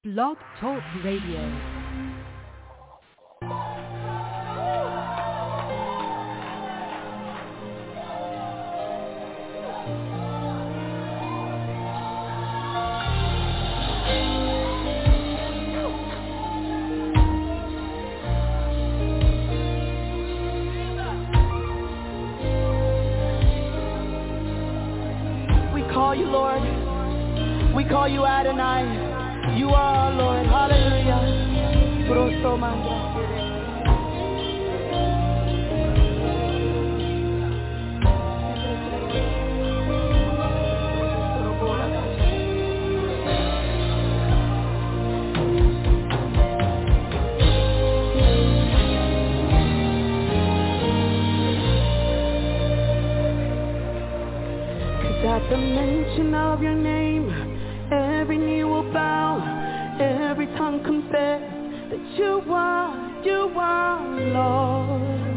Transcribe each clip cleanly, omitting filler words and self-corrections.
Blog Talk Radio. We call you Adonai. You are our Lord. Hallelujah. At the mention of your name, every knee will bow, every tongue confess that you are Lord.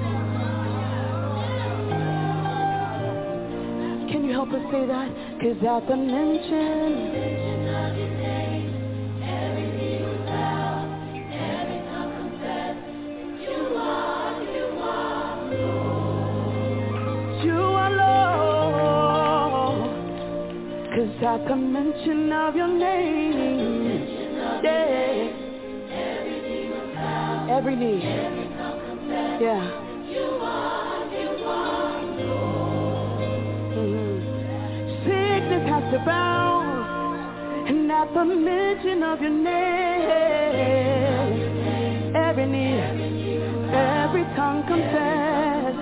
Can you help us say that? 'Cause at the mention of your name, every knee will bow, every tongue confess you are Lord. You are Lord. 'Cause at the mention of your name, yeah, every knee, yeah, sickness has to bow, and at the mention of your name, every knee, every tongue confess,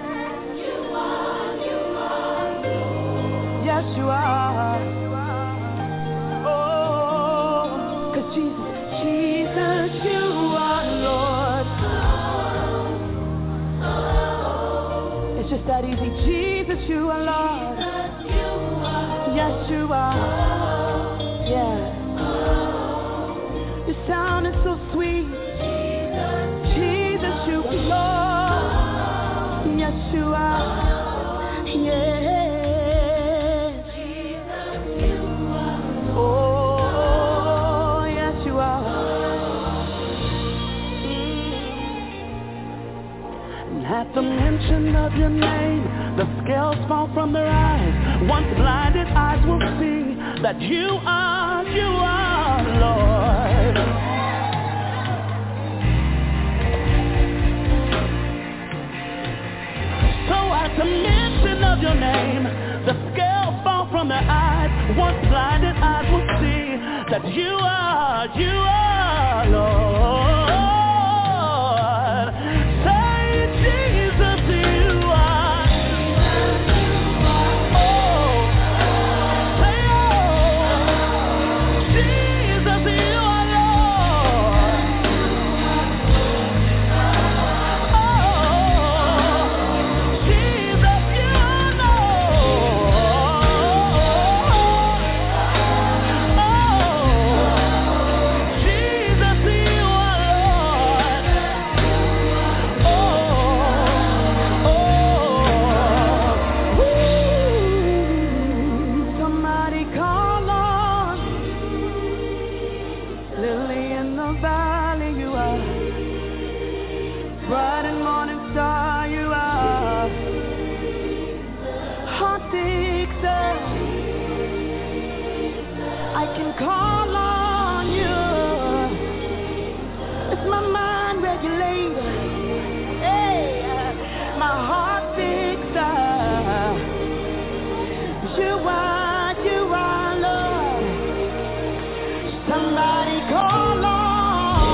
yes you are. Oh, 'cause Jesus, you are Lord. It's just that easy. Jesus, you are Lord. Yes, you are. Yeah. Your sound is so sweet. Jesus, you are Lord. Yes, you are. Yeah. Oh, yes, you are. And at the mention of your name, the scales fall from their eyes. Once blinded eyes will see that you are Lord. So at the mention of your name, the scales fall from their eyes. Once blinded eyes will see that you are Lord. Say, Jesus, you are. Oh, say, oh, Jesus, you are Lord. Oh, Jesus, you are somebody call on Lily in the valley, you are bright and morning star, you are heart fixer. I can call on you. It's my mind regulator. Hey, my heart fixer. You are Lord. Somebody call on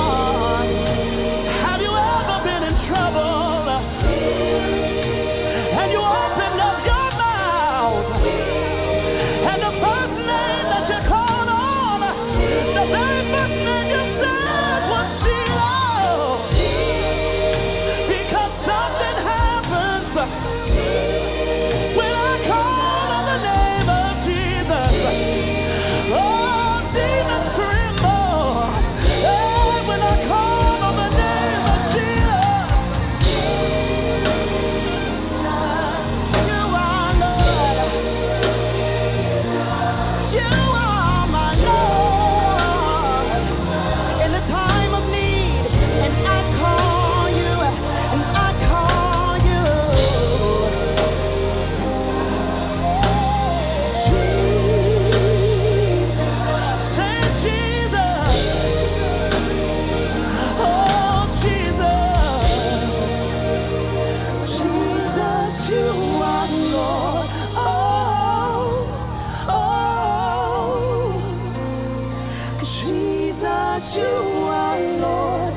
Jesus, you are Lord.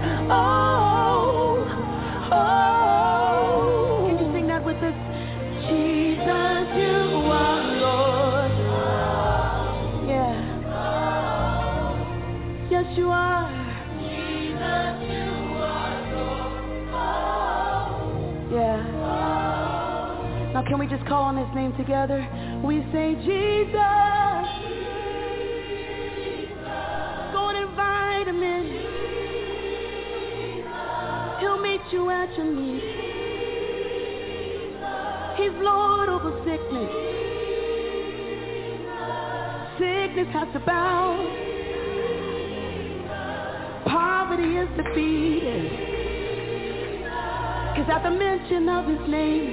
Oh, oh. Can you sing that with us? Jesus, you are Lord. Yeah. Yes, you are. Jesus, you are Lord. Yeah. Now can we just call on his name together? We say Jesus. Go and invite him in. He'll meet you at your need. He's Lord over sickness. Sickness has to bow. Poverty is defeated. 'Cause at the mention of his name,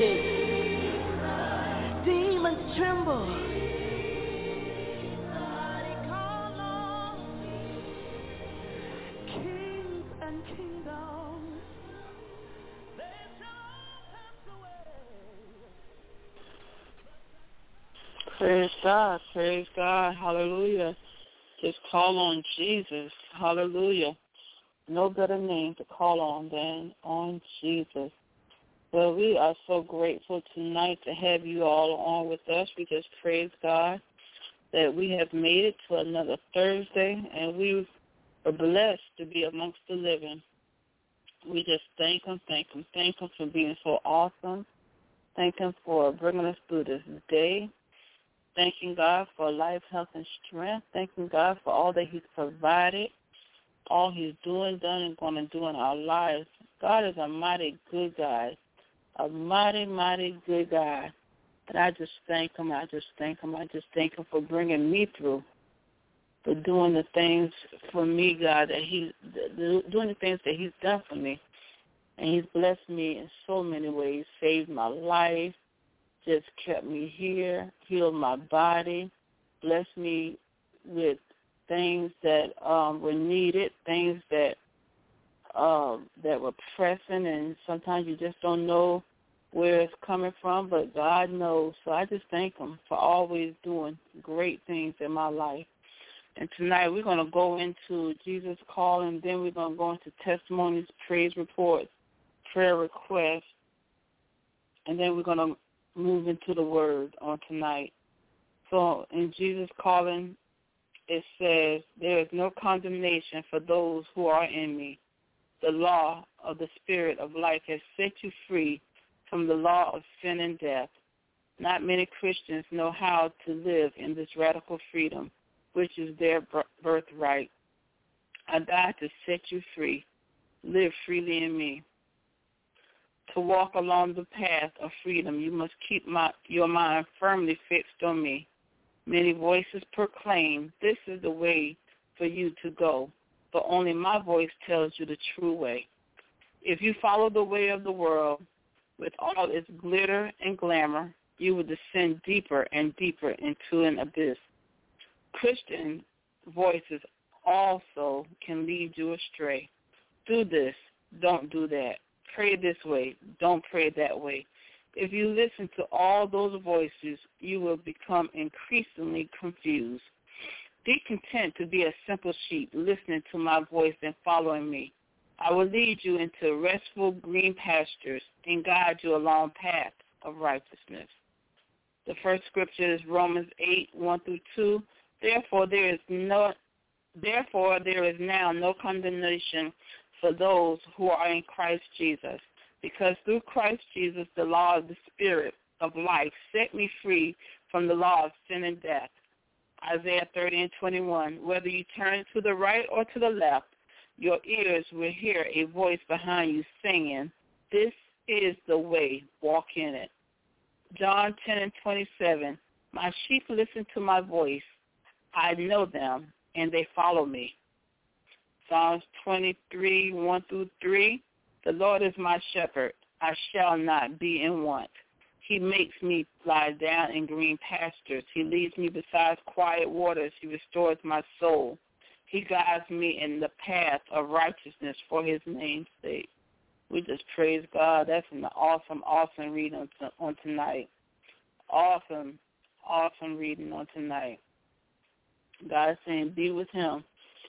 demons tremble. Kings and kingdoms, they shall pass away. Praise God, hallelujah. Just call on Jesus, hallelujah. No better name to call on than on Jesus. Well, we are so grateful tonight to have you all on with us. We just praise God that we have made it to another Thursday, and we are blessed to be amongst the living. We just thank him for being so awesome. Thank him for bringing us through this day. Thanking God for life, health, and strength. Thanking God for all that he's provided, all he's doing, done, and going to do in our lives. God is a mighty good God, a mighty, mighty good God. And I just thank him. I just thank him for bringing me through, for doing the things for me, God, that doing the things that he's done for me. And he's blessed me in so many ways, saved my life, just kept me here, healed my body, blessed me with things that were needed, things that were pressing, and sometimes you just don't know where it's coming from, but God knows. So I just thank him for always doing great things in my life. And tonight we're going to go into Jesus Call, and then we're going to go into testimonies, praise reports, prayer requests, and then we're going to move into the word on tonight. So in Jesus Calling, it says, there is no condemnation for those who are in me. The law of the Spirit of life has set you free from the law of sin and death. Not many Christians know how to live in this radical freedom, which is their birthright. I died to set you free. Live freely in me. To walk along the path of freedom, you must keep your mind firmly fixed on me. Many voices proclaim, this is the way for you to go, but only my voice tells you the true way. If you follow the way of the world with all its glitter and glamour, you will descend deeper and deeper into an abyss. Christian voices also can lead you astray. Do this, don't do that. Pray this way, don't pray that way. If you listen to all those voices, you will become increasingly confused. Be content to be a simple sheep, listening to my voice and following me. I will lead you into restful green pastures and guide you along paths of righteousness. The first scripture is Romans 8:1-2. Therefore there is now no condemnation for those who are in Christ Jesus, because through Christ Jesus the law of the Spirit of life set me free from the law of sin and death. Isaiah 30:21. Whether you turn to the right or to the left, your ears will hear a voice behind you singing, this is the way, walk in it. John 10:27. My sheep listen to my voice. I know them, and they follow me. Psalms 23:1-3. The Lord is my shepherd. I shall not be in want. He makes me lie down in green pastures. He leads me beside quiet waters. He restores my soul. He guides me in the path of righteousness for his name's sake. We just praise God. That's an awesome, awesome reading on tonight. Awesome, awesome reading on tonight. God is saying, be with him.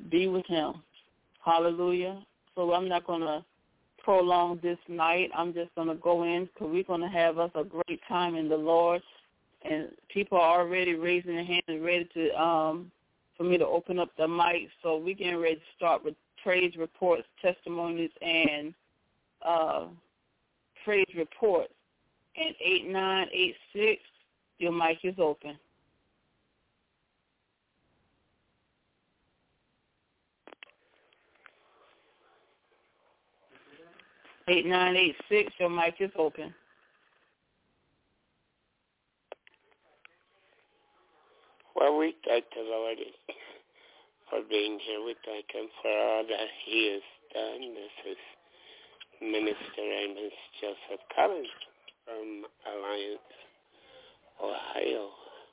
be with him. Hallelujah. So I'm not going to prolong this night. I'm just going to go in because we're going to have us a great time in the Lord. And people are already raising their hands and ready to for me to open up the mic. So we're getting ready to start with praise reports, testimonies, and praise reports. And 8986, your mic is open. 8986, your mic is open. Well, we thank the Lord for being here. We thank him for all that he has done. This is Minister Amos Joseph Collins from Alliance, Ohio.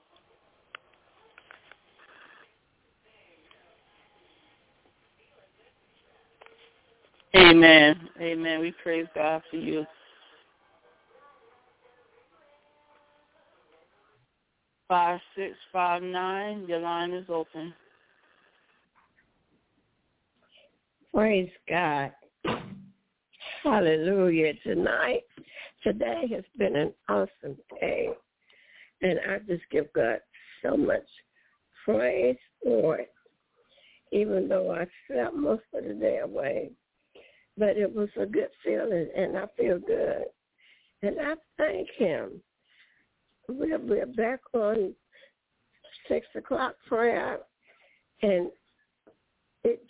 Amen. Amen. We praise God for you. Five, 6, 5, 9, your line is open. Praise God. Hallelujah. Today has been an awesome day. And I just give God so much praise for it, even though I slept most of the day away. But it was a good feeling, and I feel good. And I thank him. We're back on 6 o'clock prayer, and it's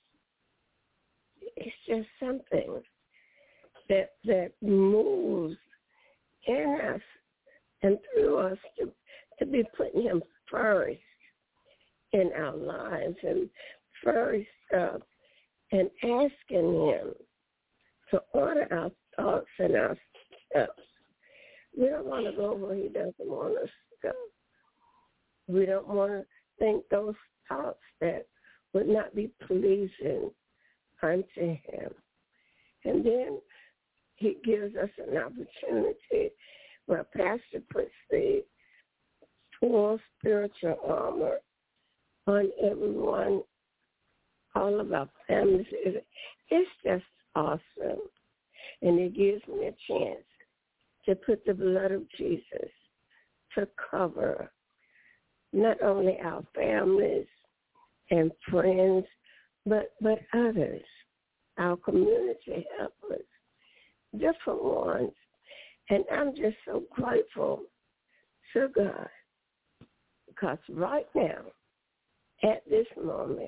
just something that moves in us and through us to be putting him first in our lives and first and asking him to order our thoughts and our steps. We don't want to go where he doesn't want us to go. We don't want to think those thoughts that would not be pleasing unto him. And then he gives us an opportunity where Pastor puts the full spiritual armor on everyone, all of our families. It's just awesome. And it gives me a chance to put the blood of Jesus to cover not only our families and friends, but others, our community helpers, different ones. And I'm just so grateful to God because right now, at this moment,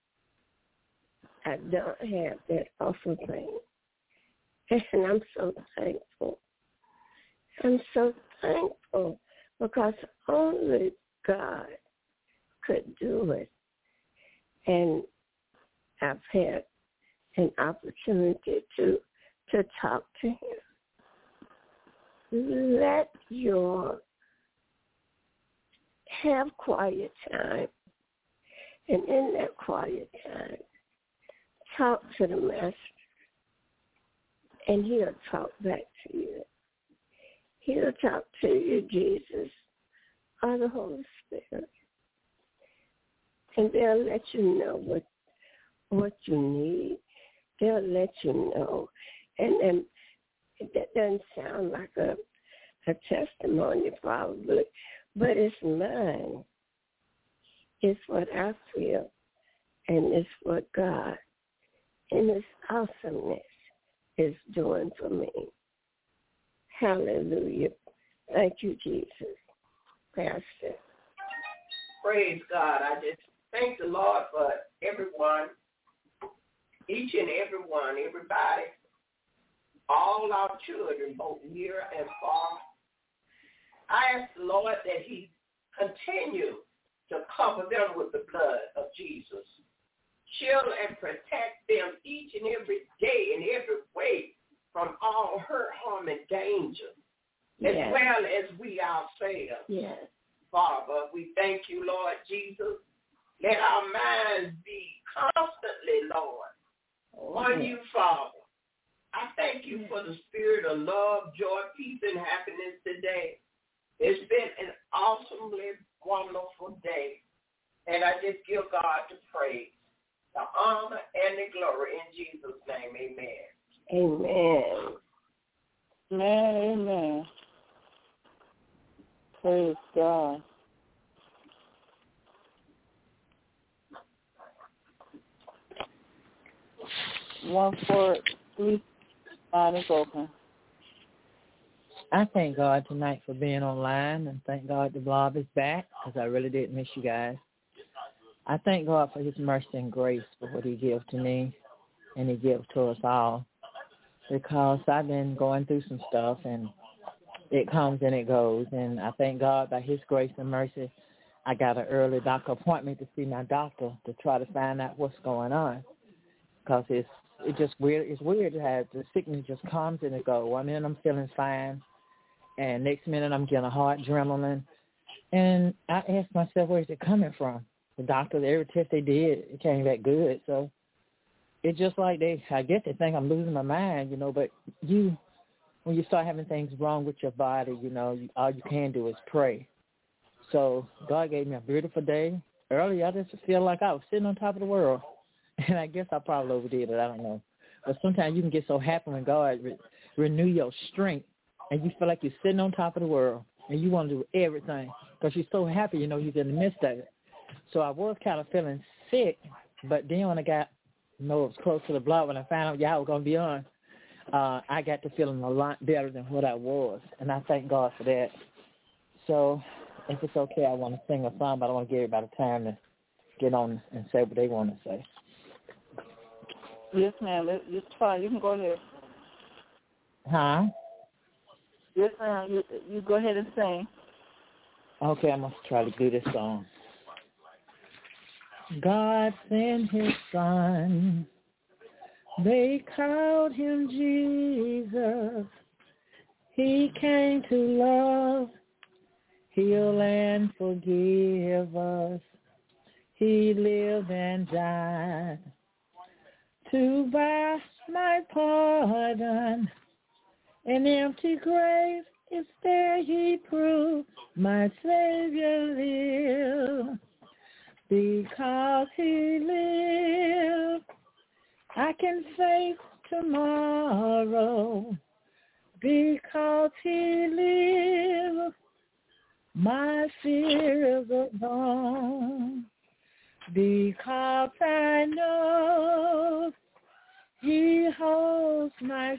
I don't have that awful pain. And I'm so thankful. I'm so thankful because only God could do it. And I've had an opportunity to talk to him. Have quiet time. And in that quiet time, talk to the Master. And he'll talk back to you. He'll talk to you, Jesus, or the Holy Spirit. And they'll let you know what you need. They'll let you know. And that doesn't sound like a testimony probably, but it's mine. It's what I feel, and it's what God in his awesomeness is doing for me. Hallelujah. Thank you, Jesus. Pastor. Praise God. I just thank the Lord for everyone, each and every one, everybody, all our children, both near and far. I ask the Lord that he continue to cover them with the blood of Jesus. Shield and protect them each and every day in every way from all hurt, harm, and danger, as well as we ourselves. Yes. Father, we thank you, Lord Jesus. Let our minds be constantly, Lord, on you, Father. I thank you for the spirit of love, joy, peace, and happiness today. It's been an awesomely wonderful day, and I just give God the praise. the honor, and the glory. In Jesus' name, amen. Amen. Amen, amen. Praise God. One, four, three, line is open. I thank God tonight for being online, and thank God the blog is back, because I really did miss you guys. I thank God for his mercy and grace for what he gives to me and he gives to us all, because I've been going through some stuff, and it comes and it goes, and I thank God by his grace and mercy I got an early doctor appointment to see my doctor to try to find out what's going on, because it's just weird. It's weird to have the sickness just comes and it goes. 1 minute I'm feeling fine, and next minute I'm getting a hard adrenaline. And I asked myself, where's it coming from? The doctor, every test they did, it came back good. So it's just like I guess they think I'm losing my mind, but when you start having things wrong with your body, all you can do is pray. So God gave me a beautiful day. Earlier, I just feel like I was sitting on top of the world. And I guess I probably overdid it. I don't know. But sometimes you can get so happy when God renew your strength, and you feel like you're sitting on top of the world, and you want to do everything because you're so happy, you're in the midst of it. So I was kind of feeling sick, but then when I got, it was close to the block, when I found out y'all were going to be on, I got to feeling a lot better than what I was, and I thank God for that. So if it's okay, I want to sing a song, but I want to give everybody time to get on and say what they want to say. Yes, ma'am. It's fine. You can go ahead. Huh? Yes, ma'am. You go ahead and sing. Okay, I must try to do this song. God sent his son. They called him Jesus. He came to love, heal, and forgive us. He lived and died to buy my pardon. An empty grave is there, he proved my Savior lived. Because he lived, I can face tomorrow. Because he lived, my fears are gone. Because I know he holds my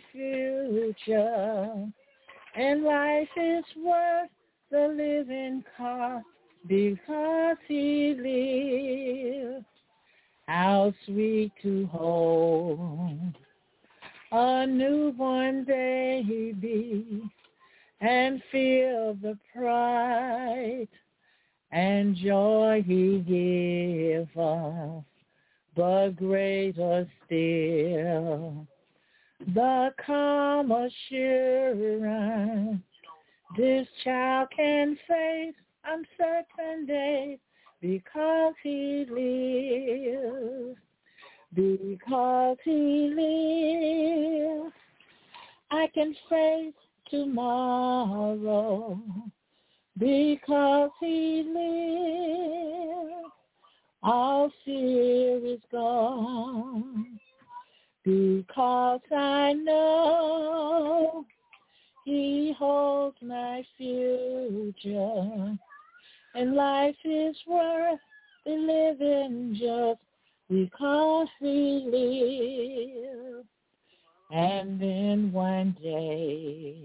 future, and life is worth the living cost. Because he lives, how sweet to hold a newborn baby and feel the pride and joy he gives us, but greater still, the calm assurance this child can face uncertain days, because he lives. Because he lives, I can face tomorrow. Because he lives, all fear is gone. Because I know he holds my future, and life is worth the living just because he lives. And then one day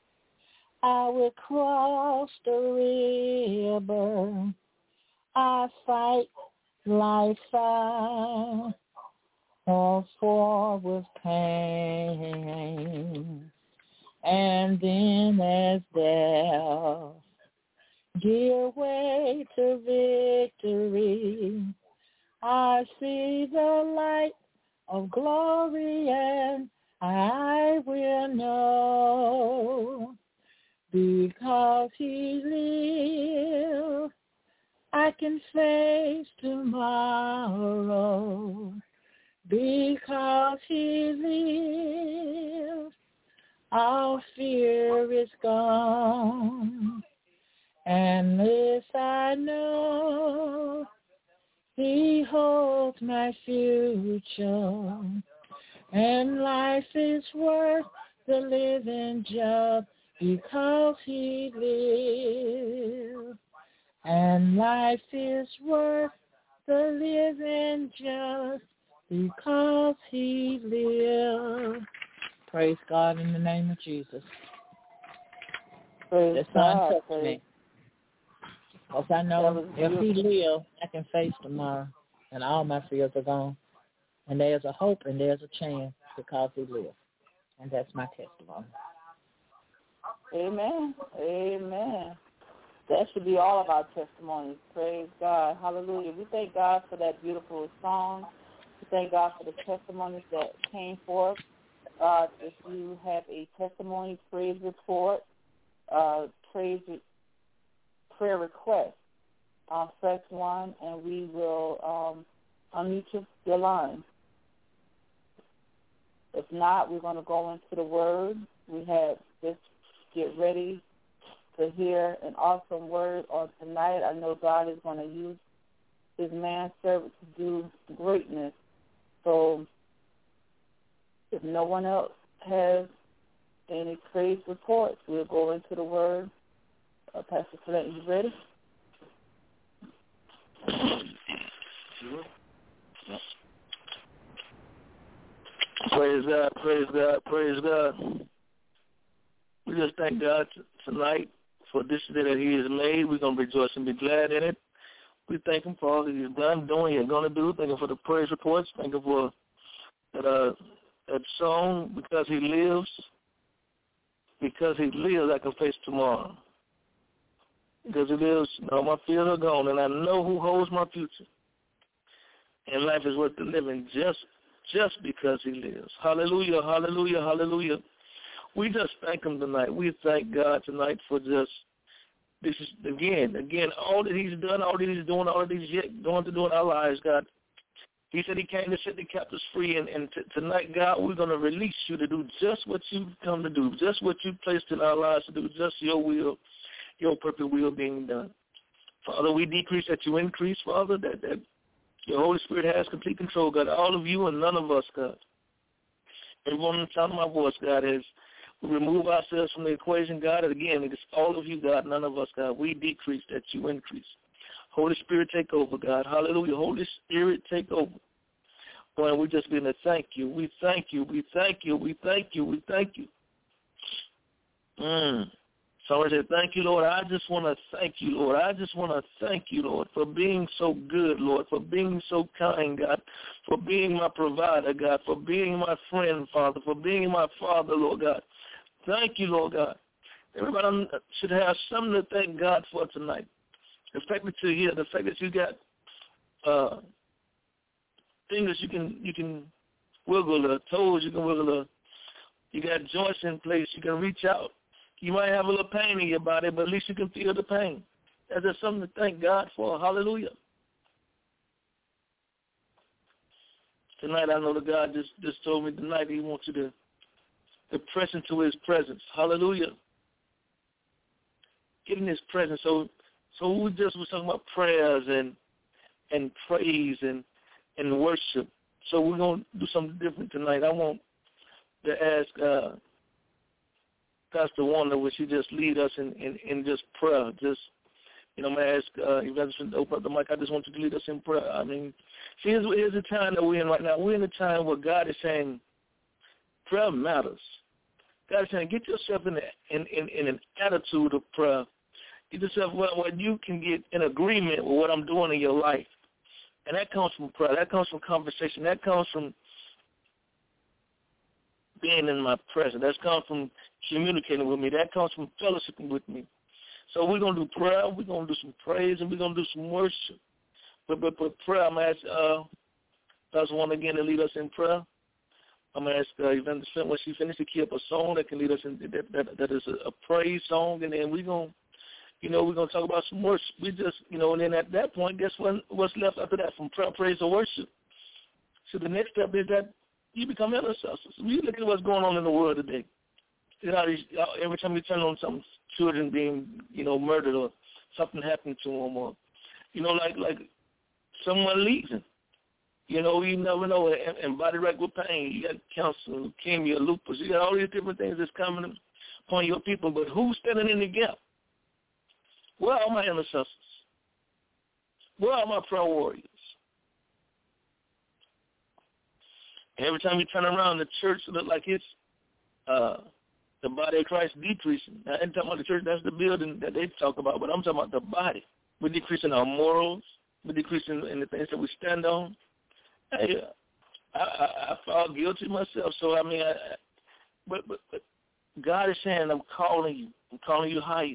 I will cross the river. I fight like fire, or fall with pain. And then as death give way to victory, I see the light of glory, and I will know. Because he lives, I can face tomorrow. Because he lives, all fear is gone. And this I know, He holds my future, and life is worth the living just because he lives. And life is worth the living just because he lives. Praise God in the name of Jesus. Praise The Son God. touched me. Because I know if he lives, I can face tomorrow, and all my fears are gone. And there's a hope and there's a chance because he lives. And that's my testimony. Amen. Amen. That should be all of our testimonies. Praise God. Hallelujah. We thank God for that beautiful song. We thank God for the testimonies that came forth. If you have a testimony, praise report, prayer request, press 1, and we will unmute your line. If not, we're going to go into the Word. We have just get ready to hear an awesome word on tonight. I know God is going to use his manservant to do greatness. So if no one else has any praise reports, we'll go into the Word. Pastor Clinton, you ready? Praise God, praise God, praise God. We just thank God tonight for this day that he has made. We're going to rejoice and be glad in it. We thank him for all that he's done, doing, and going to do. Thank him for the praise reports. Thank him for that song, Because He Lives. Because he lives, I can face tomorrow. Because he lives, all my fears are gone, and I know who holds my future. And life is worth the living just because he lives. Hallelujah, hallelujah, hallelujah. We just thank him tonight. We thank God tonight for just, this is, again, all that he's done, all that he's doing, all that he's yet going to do in our lives, God. He said he came to set the captives free, and tonight, God, we're going to release you to do just what you've come to do, just what you placed in our lives to do, just your will, your perfect will being done. Father, we decrease that you increase, Father, that your Holy Spirit has complete control, God. All of you and none of us, God. Everyone on the top of my voice, God, as we remove ourselves from the equation, God, and again, it's all of you, God, none of us, God. We decrease that you increase. Holy Spirit, take over, God. Hallelujah. Holy Spirit, take over. Boy, we just going to thank you. We thank you. We thank you. We thank you. We thank you. Somebody said, thank you, Lord. I just want to thank you, Lord. I just want to thank you, Lord, for being so good, Lord, for being so kind, God, for being my provider, God, for being my friend, Father, for being my Father, Lord God. Thank you, Lord God. Everybody should have something to thank God for tonight. The fact that you're here, the fact that you got fingers you can wiggle, toes you can wiggle, you got joints in place, you can reach out. You might have a little pain in your body, but at least you can feel the pain. That's just something to thank God for. Hallelujah. Tonight, I know that God just told me tonight he wants you to press into his presence. Hallelujah. Get in his presence. So we just were talking about prayers and praise and worship. So we're going to do something different tonight. I want to ask Pastor Wanda, would she just lead us in just prayer? Just, I'm going to ask Evangelist to open up the mic. I just want you to lead us in prayer. I mean, see, here's the time that we're in right now. We're in a time where God is saying prayer matters. God is saying get yourself in an attitude of prayer. Get yourself where you can get in agreement with what I'm doing in your life. And that comes from prayer. That comes from conversation. That comes from being in my presence. That comes from communicating with me. That comes from fellowshipping with me. So we're going to do prayer. We're going to do some praise, and we're going to do some worship. But prayer, I'm going to ask Pastor Wanda again to lead us in prayer. I'm going to ask Evangelist when she finishes to keep up a song that can lead us in, that is a praise song, and then we're going to we're going to talk about some worship. We just, and then at that point, guess what's left after that from prayer, praise, or worship? So the next step is that you become intercessors. We look at what's going on in the world today. Every time you turn on some children being, murdered or something happened to them, or, like someone leaving. You know, you never know. And body wreck with pain. You got cancer, leukemia, lupus. You got all these different things that's coming upon your people. But who's standing in the gap? Where are my intercessors? Where are my prayer warriors? Every time you turn around, the church looks like it's the body of Christ decreasing. Now, I'm talking about the church, that's the building that they talk about, but I'm talking about the body. We're decreasing our morals. We're decreasing in the things that we stand on. Hey, I fall guilty myself, so I mean, but God is saying, I'm calling you. I'm calling you higher.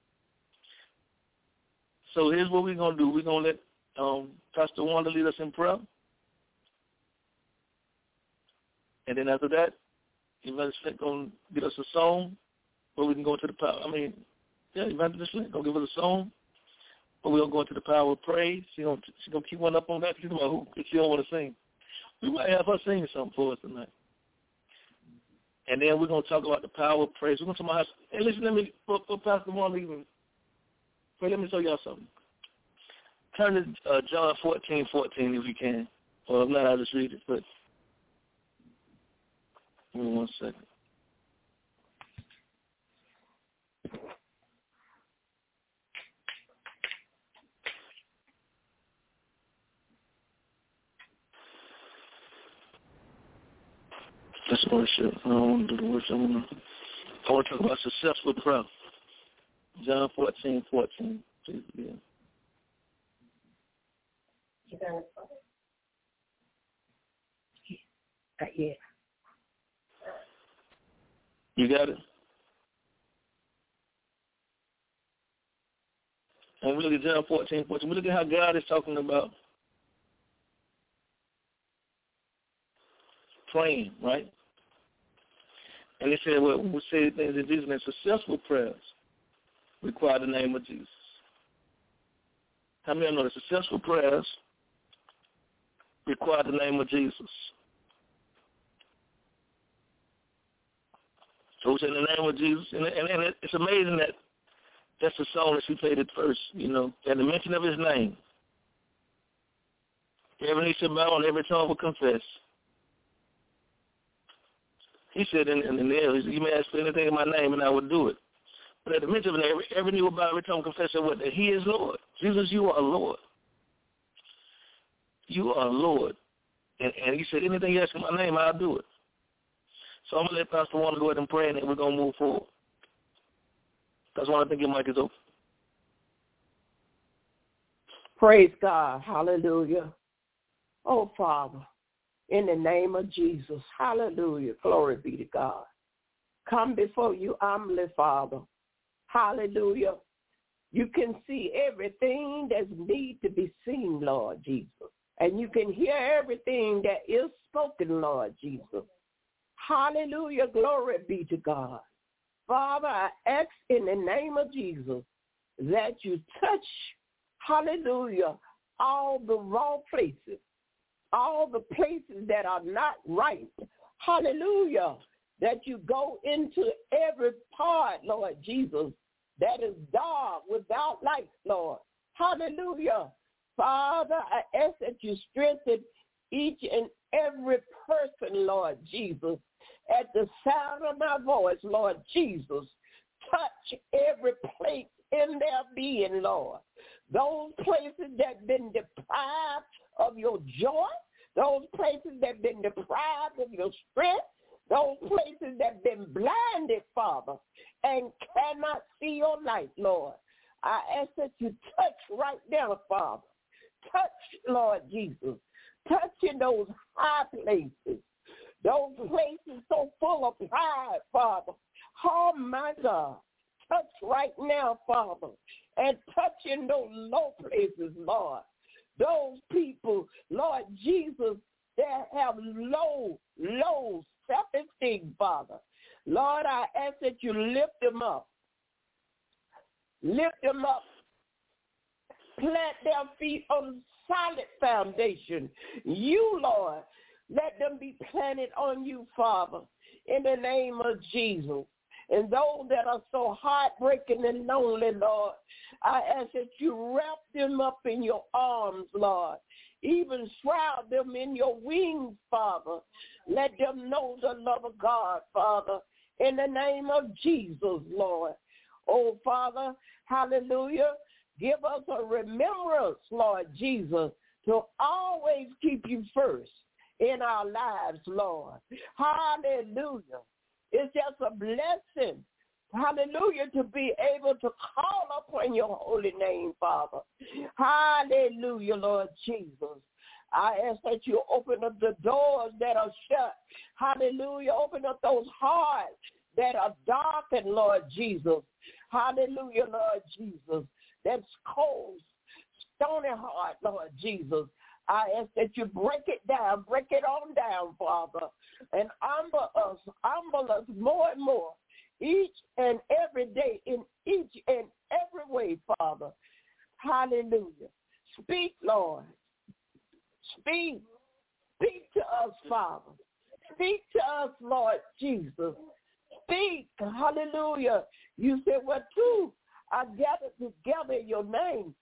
So here's what we're going to do. We're going to let Pastor Wanda lead us in prayer. And then after that, Evangelist Flint going to give us a song where we can go into the power. I mean, yeah, Evangelist Flint going to give us a song, but we're going to go into the power of praise. She's going to keep one up on that. She's about who if she don't want to sing. We might have her sing something for us tonight. And then we're going to talk about the power of praise. We're going to talk about how, hey, listen, let me, for Pastor Wanda even, let me show y'all something. Turn to John 14:14 if you can. Or if not, I'll just read it, but give me 1 second. Let's worship. I don't want to do the worship. I want to talk about successful prayer. John 14:14. Please begin. You got it? Yeah. You got it? And we look at John 14:14. We look at how God is talking about praying, right? And he said, well, we say things in Jesus' name, successful prayers require the name of Jesus. How many of you know that successful prayers require the name of Jesus? So we say in the name of Jesus, and it's amazing that that's the song that she played at first, you know, at the mention of his name. Every knee shall bow and every tongue will confess. He said in there, you may ask for anything in my name and I will do it. But at the mention of it, every knee will bow, every tongue will confess that he is Lord. Jesus, you are Lord. You are Lord. And he said, anything you ask in my name, I'll do it. So I'm going to let Pastor Wanda go ahead and pray, and then we're going to move forward. That's why I think your mic is open. Praise God. Hallelujah. Oh, Father, in the name of Jesus, hallelujah. Glory be to God. Come before you humbly, Father. Hallelujah. You can see everything that needs to be seen, Lord Jesus. And you can hear everything that is spoken, Lord Jesus. Hallelujah. Glory be to God. Father, I ask in the name of Jesus that you touch, hallelujah, all the wrong places, all the places that are not right. Hallelujah. That you go into every part, Lord Jesus, that is dark without light, Lord. Hallelujah. Father, I ask that you strengthen each and every person, Lord Jesus, at the sound of my voice, Lord Jesus. Touch every place in their being, Lord. Those places that have been deprived of your joy, those places that have been deprived of your strength, those places that have been blinded, Father, and cannot see your light, Lord. I ask that you touch right now, Father. Touch, Lord Jesus. Touch in those high places, those places so full of pride, Father. Oh, my God. Touch right now, Father, and touch in those low places, Lord. Those people, Lord Jesus, that have low self-esteem, Father. Lord, I ask that you lift them up. Lift them up. Plant their feet on solid foundation. You, Lord, let them be planted on you, Father, in the name of Jesus. And those that are so heartbreaking and lonely, Lord, I ask that you wrap them up in your arms, Lord, even shroud them in your wings, Father. Let them know the love of God, Father, in the name of Jesus, Lord. Oh, Father, hallelujah. Give us a remembrance, Lord Jesus, to always keep you first in our lives, Lord. Hallelujah. It's just a blessing, hallelujah, to be able to call upon your holy name, Father. Hallelujah, Lord Jesus. I ask that you open up the doors that are shut. Hallelujah. Open up those hearts that are darkened, Lord Jesus. Hallelujah, Lord Jesus. That's cold, stony heart, Lord Jesus. I ask that you break it down, break it on down, Father, and humble us more and more each and every day in each and every way, Father. Hallelujah. Speak, Lord. Speak. Speak to us, Father. Speak to us, Lord Jesus. Speak. Hallelujah. You said, well, two are gathered together in your name.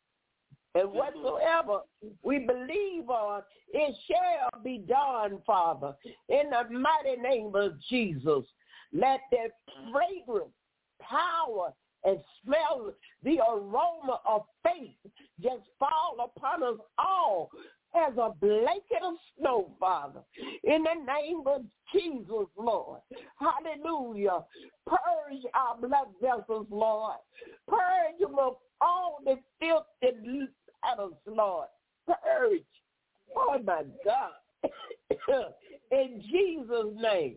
And whatsoever we believe on, it shall be done, Father, in the mighty name of Jesus. Let that fragrance, power, and smell the aroma of faith just fall upon us all as a blanket of snow, Father, in the name of Jesus, Lord. Hallelujah. Purge our blood vessels, Lord. Purge them of all the filth that leaks out of us, Lord. Purge. Oh, my God. In Jesus' name.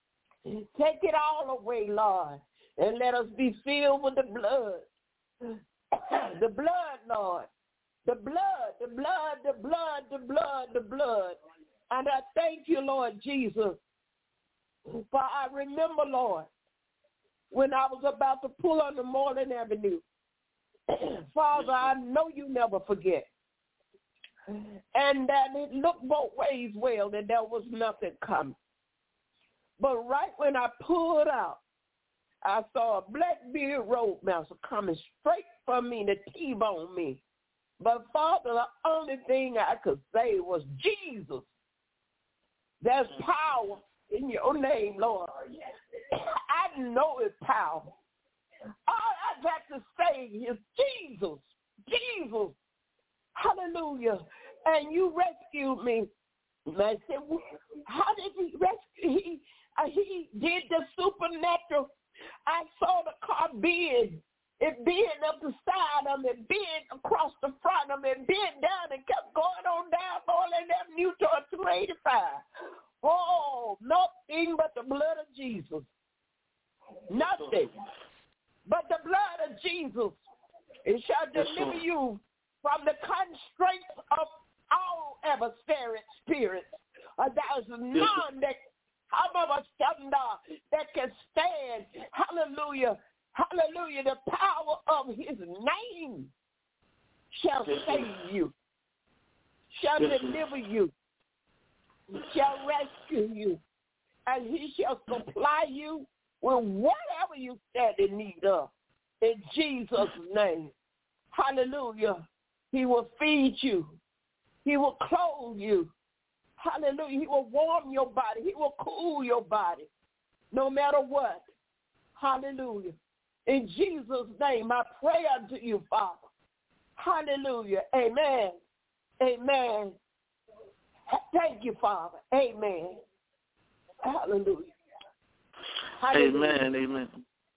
Take it all away, Lord, and let us be filled with the blood. The blood, Lord. The blood, the blood, the blood, the blood, the blood. And I thank you, Lord Jesus, for I remember, Lord, when I was about to pull on the Moreland Avenue. Father, I know you never forget. And that it looked both ways well, that there was nothing coming. But right when I pulled out, I saw a Blackbeard Roadmaster coming straight for me to T-bone me. But, Father, the only thing I could say was, Jesus, there's power in your name, Lord. I know it's power. All I got to say is Jesus, Jesus, hallelujah. And you rescued me. And I said, how did he rescue? He did the supernatural. I saw the car bend. It bent up the side of it, bent across the front of it, bent down and kept going on down Moreland Avenue toward 285. Oh, nothing but the blood of Jesus. Nothing but the blood of Jesus. It shall deliver you from the constraints of all adversary spirits. There's none that can stand. Hallelujah. Hallelujah. The power of his name shall save you, shall deliver you, shall rescue you, and he shall supply you with whatever you stand in need of. In Jesus' name. Hallelujah. He will feed you. He will clothe you. Hallelujah. He will warm your body. He will cool your body no matter what. Hallelujah. In Jesus' name, I pray unto you, Father. Hallelujah. Amen. Amen. Thank you, Father. Amen. Hallelujah. Hallelujah. Amen. Amen.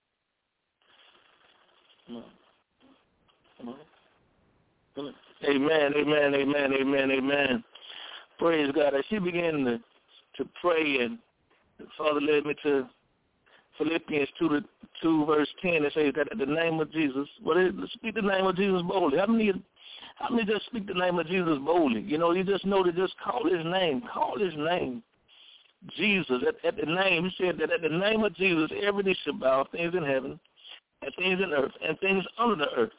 Amen. Amen. Amen. Amen. Amen. Praise God. As she began to pray, and Father led me to Philippians 2 verse 10, it says that at the name of Jesus, speak the name of Jesus boldly. How many just speak the name of Jesus boldly? You know, you just know to just call his name. Call his name. Jesus. At the name, he said that at the name of Jesus, every knee shall bow, things in heaven, and things in earth, and things under the earth.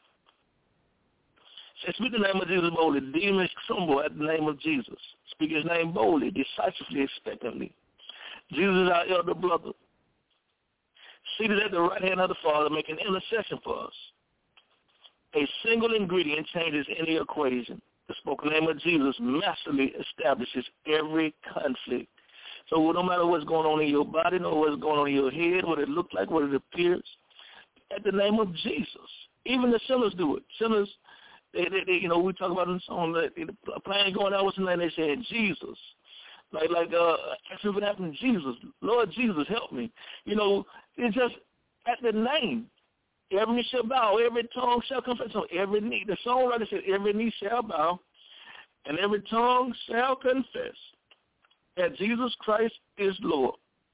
Say, speak the name of Jesus boldly. Demons tremble at the name of Jesus. Speak his name boldly, decisively, expectantly. Jesus is our elder brother, seated at the right hand of the Father, making intercession for us. A single ingredient changes any equation. The spoken name of Jesus masterly establishes every conflict. So no matter what's going on in your body, no what's going on in your head, what it looks like, what it appears, at the name of Jesus. Even the sinners do it. Sinners, they we talk about in the song, a plane going out, what's the name? They said Jesus. Asking what happened to Jesus. Lord Jesus, help me. It's just at the name. Every knee shall bow, every tongue shall confess. So every knee, the songwriter said, every knee shall bow, and every tongue shall confess that Jesus Christ is Lord.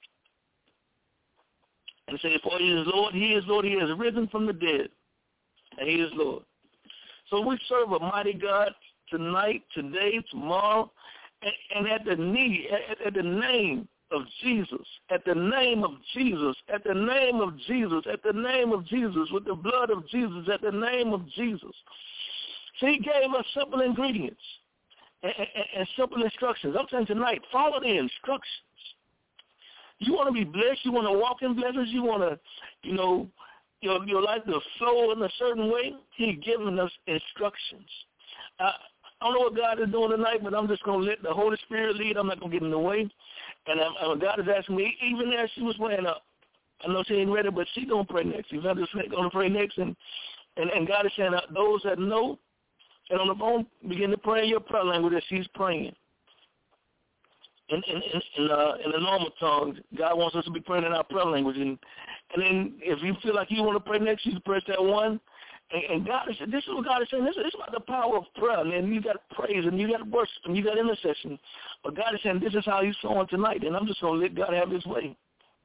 And say, for he is Lord, he has risen from the dead, and he is Lord. So we serve a mighty God tonight, today, tomorrow, and at the name of Jesus, at the name of Jesus, at the name of Jesus, at the name of Jesus, with the blood of Jesus, at the name of Jesus. So he gave us simple ingredients and simple instructions. I'm saying tonight, follow the instructions. You want to be blessed, you want to walk in blessings, you want to, your life to flow in a certain way, he's giving us instructions. I don't know what God is doing tonight, but I'm just going to let the Holy Spirit lead. I'm not going to get in the way. And God is asking me, even as she was praying up, I know she ain't ready, but she's going to pray next. She's going to pray next. And God is saying, those that know and on the phone, begin to pray in your prayer language as she's praying. In the normal tongue, God wants us to be praying in our prayer language. And then if you feel like you want to pray next, you can press that one. And God is, this is what God is saying. This is about the power of prayer. And you got praise, and you got worship, and you got intercession. But God is saying this is how he's flowing tonight, and I'm just going to let God have his way.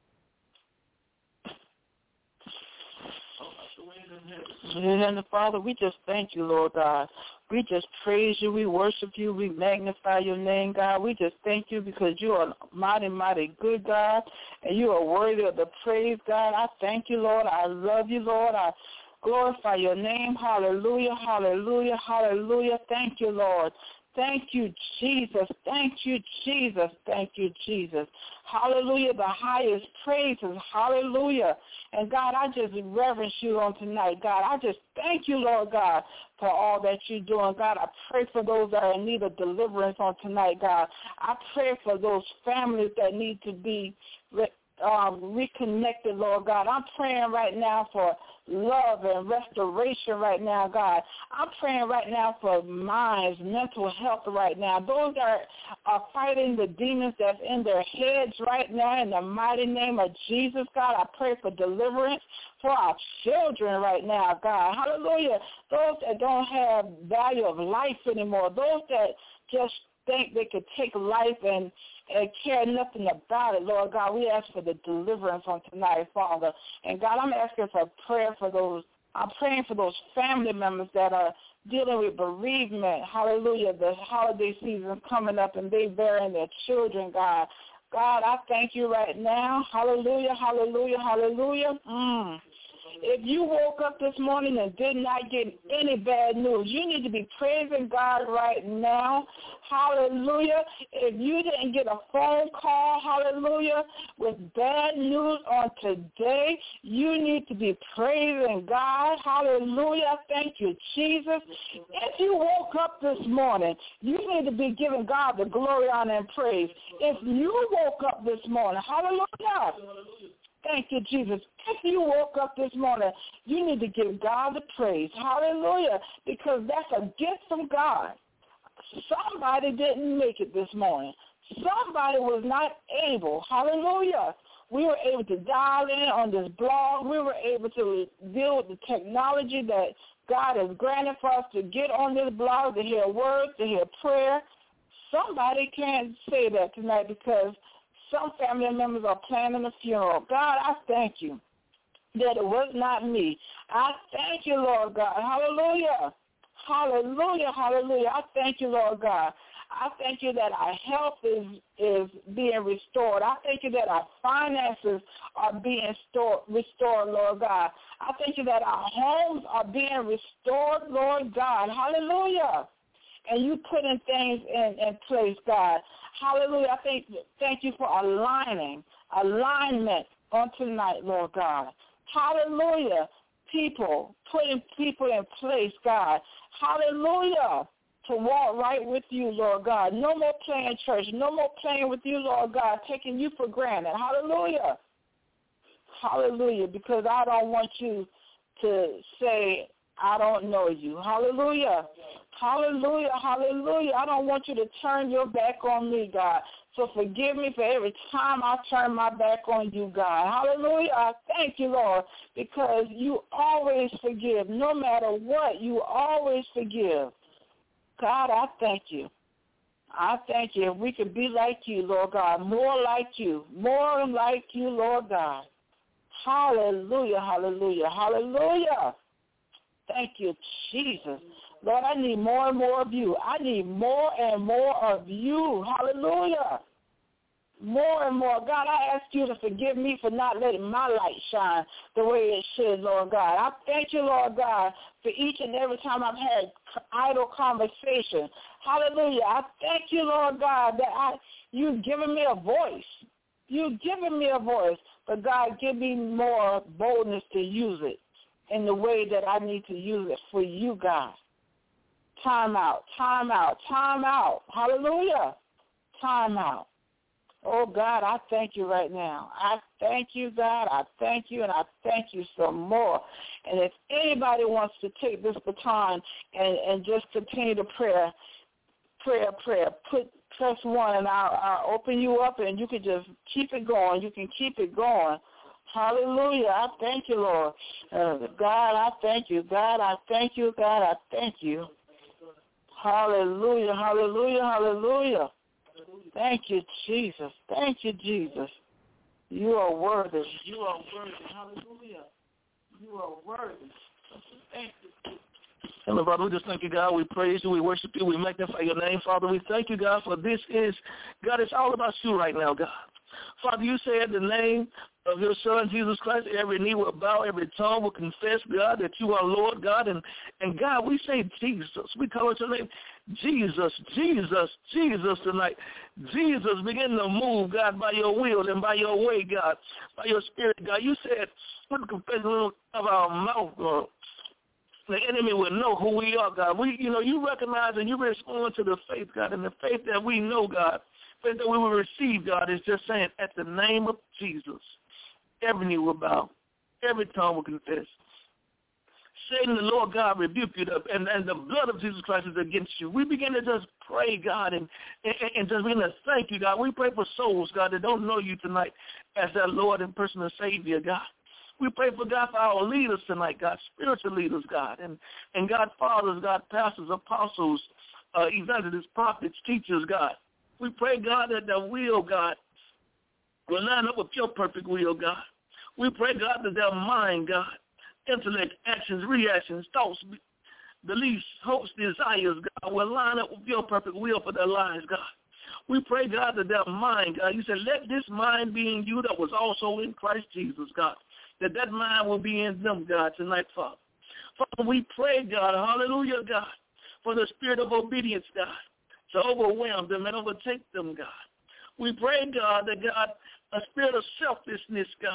And Father, we just thank you, Lord God. We just praise you. We worship you. We magnify your name, God. We just thank you because you are a mighty, mighty good God, and you are worthy of the praise, God. I thank you, Lord. I love you, Lord. I glorify your name. Hallelujah, hallelujah, hallelujah. Thank you, Lord. Thank you, Jesus. Thank you, Jesus. Thank you, Jesus. Hallelujah, the highest praises. Hallelujah. And God, I just reverence you on tonight. God, I just thank you, Lord God, for all that you're doing. God, I pray for those that are in need of deliverance on tonight, God. I pray for those families that need to be reconnected, Lord God. I'm praying right now for love and restoration right now, God. I'm praying right now for minds, mental health right now. Those that are fighting the demons that's in their heads right now, in the mighty name of Jesus, God, I pray for deliverance for our children right now, God. Hallelujah. Those that don't have value of life anymore, those that just think they could take life and care nothing about it, Lord God. We ask for the deliverance on tonight, Father. And God, I'm asking for prayer for those. I'm praying for those family members that are dealing with bereavement. Hallelujah. The holiday season coming up and they burying their children, God. God, I thank you right now. Hallelujah, hallelujah, hallelujah. If you woke up this morning and did not get any bad news, you need to be praising God right now. Hallelujah. If you didn't get a phone call, hallelujah, with bad news on today, you need to be praising God. Hallelujah. Thank you, Jesus. If you woke up this morning, you need to be giving God the glory, honor, and praise. If you woke up this morning, hallelujah. Thank you, Jesus. If you woke up this morning, you need to give God the praise. Hallelujah. Because that's a gift from God. Somebody didn't make it this morning. Somebody was not able. Hallelujah. We were able to dial in on this blog. We were able to deal with the technology that God has granted for us to get on this blog, to hear words, to hear prayer. Somebody can't say that tonight because some family members are planning a funeral. God, I thank you that it was not me. I thank you, Lord God. Hallelujah. Hallelujah, hallelujah. I thank you, Lord God. I thank you that our health is being restored. I thank you that our finances are being restored, Lord God. I thank you that our homes are being restored, Lord God. Hallelujah. And you putting things in place, God. Hallelujah. I thank you for alignment on tonight, Lord God. Hallelujah. Putting people in place, God. Hallelujah. to walk right with you, Lord God. No more playing church. No more playing with you, Lord God, taking you for granted. Hallelujah. Hallelujah, because I don't want you to say, I don't know you. Hallelujah. Hallelujah. Hallelujah. I don't want you to turn your back on me, God. So forgive me for every time I turn my back on you, God. Hallelujah. I thank you, Lord, because you always forgive. No matter what, you always forgive. God, I thank you. I thank you. If we could be like you, Lord God, more like you, Lord God. Hallelujah, hallelujah, hallelujah. Thank you, Jesus. Lord, I need more and more of you. I need more and more of you. Hallelujah. More and more. God, I ask you to forgive me for not letting my light shine the way it should, Lord God. I thank you, Lord God, for each and every time I've had idle conversation. Hallelujah. I thank you, Lord God, that you've given me a voice. You've given me a voice. But, God, give me more boldness to use it in the way that I need to use it for you, God. Time out, time out, time out. Hallelujah. Time out. Oh, God, I thank you right now. I thank you, God. I thank you, and I thank you some more. And if anybody wants to take this baton and just continue to prayer, press 1, and I'll open you up, and you can just keep it going. You can keep it going. Hallelujah. I thank you, Lord. God, I thank you. God, I thank you. God, I thank you. Hallelujah, hallelujah, hallelujah. Thank you, Jesus. Thank you, Jesus. You are worthy. You are worthy. Hallelujah. You are worthy. Thank you. Hello, Father, we just thank you, God. We praise you. We worship you. We magnify your name, Father. We thank you, God, for this is, God, it's all about you right now, God. Father, you said the name of your Son, Jesus Christ, every knee will bow, every tongue will confess, God, that you are Lord, God. And God, we say Jesus. We call it your name, Jesus, Jesus, Jesus tonight. Jesus, begin to move, God, by your will and by your way, God, by your spirit, God. You said, with the confession of our mouth, God, the enemy will know who we are, God. You recognize and you respond to the faith, God, and the faith that we know, God, faith that we will receive, God, is just saying, at the name of Jesus, every knee will bow, every tongue will confess. Satan, the Lord God, rebuke you, and the blood of Jesus Christ is against you. We begin to just pray, God, and just begin to thank you, God. We pray for souls, God, that don't know you tonight as their Lord and personal Savior, God. We pray for, God, for our leaders tonight, God, spiritual leaders, God, and God, fathers, God, pastors, apostles, evangelists, prophets, teachers, God. We pray, God, that their will, God, will line up with your perfect will, God. We pray, God, that their mind, God, intellect, actions, reactions, thoughts, beliefs, hopes, desires, God, will line up with your perfect will for their lives, God. We pray, God, that their mind, God, you said, let this mind be in you that was also in Christ Jesus, God, that mind will be in them, God, tonight, Father. Father, we pray, God, hallelujah, God, for the spirit of obedience, God, to overwhelm them and overtake them, God. We pray, God, that, God, a spirit of selflessness, God,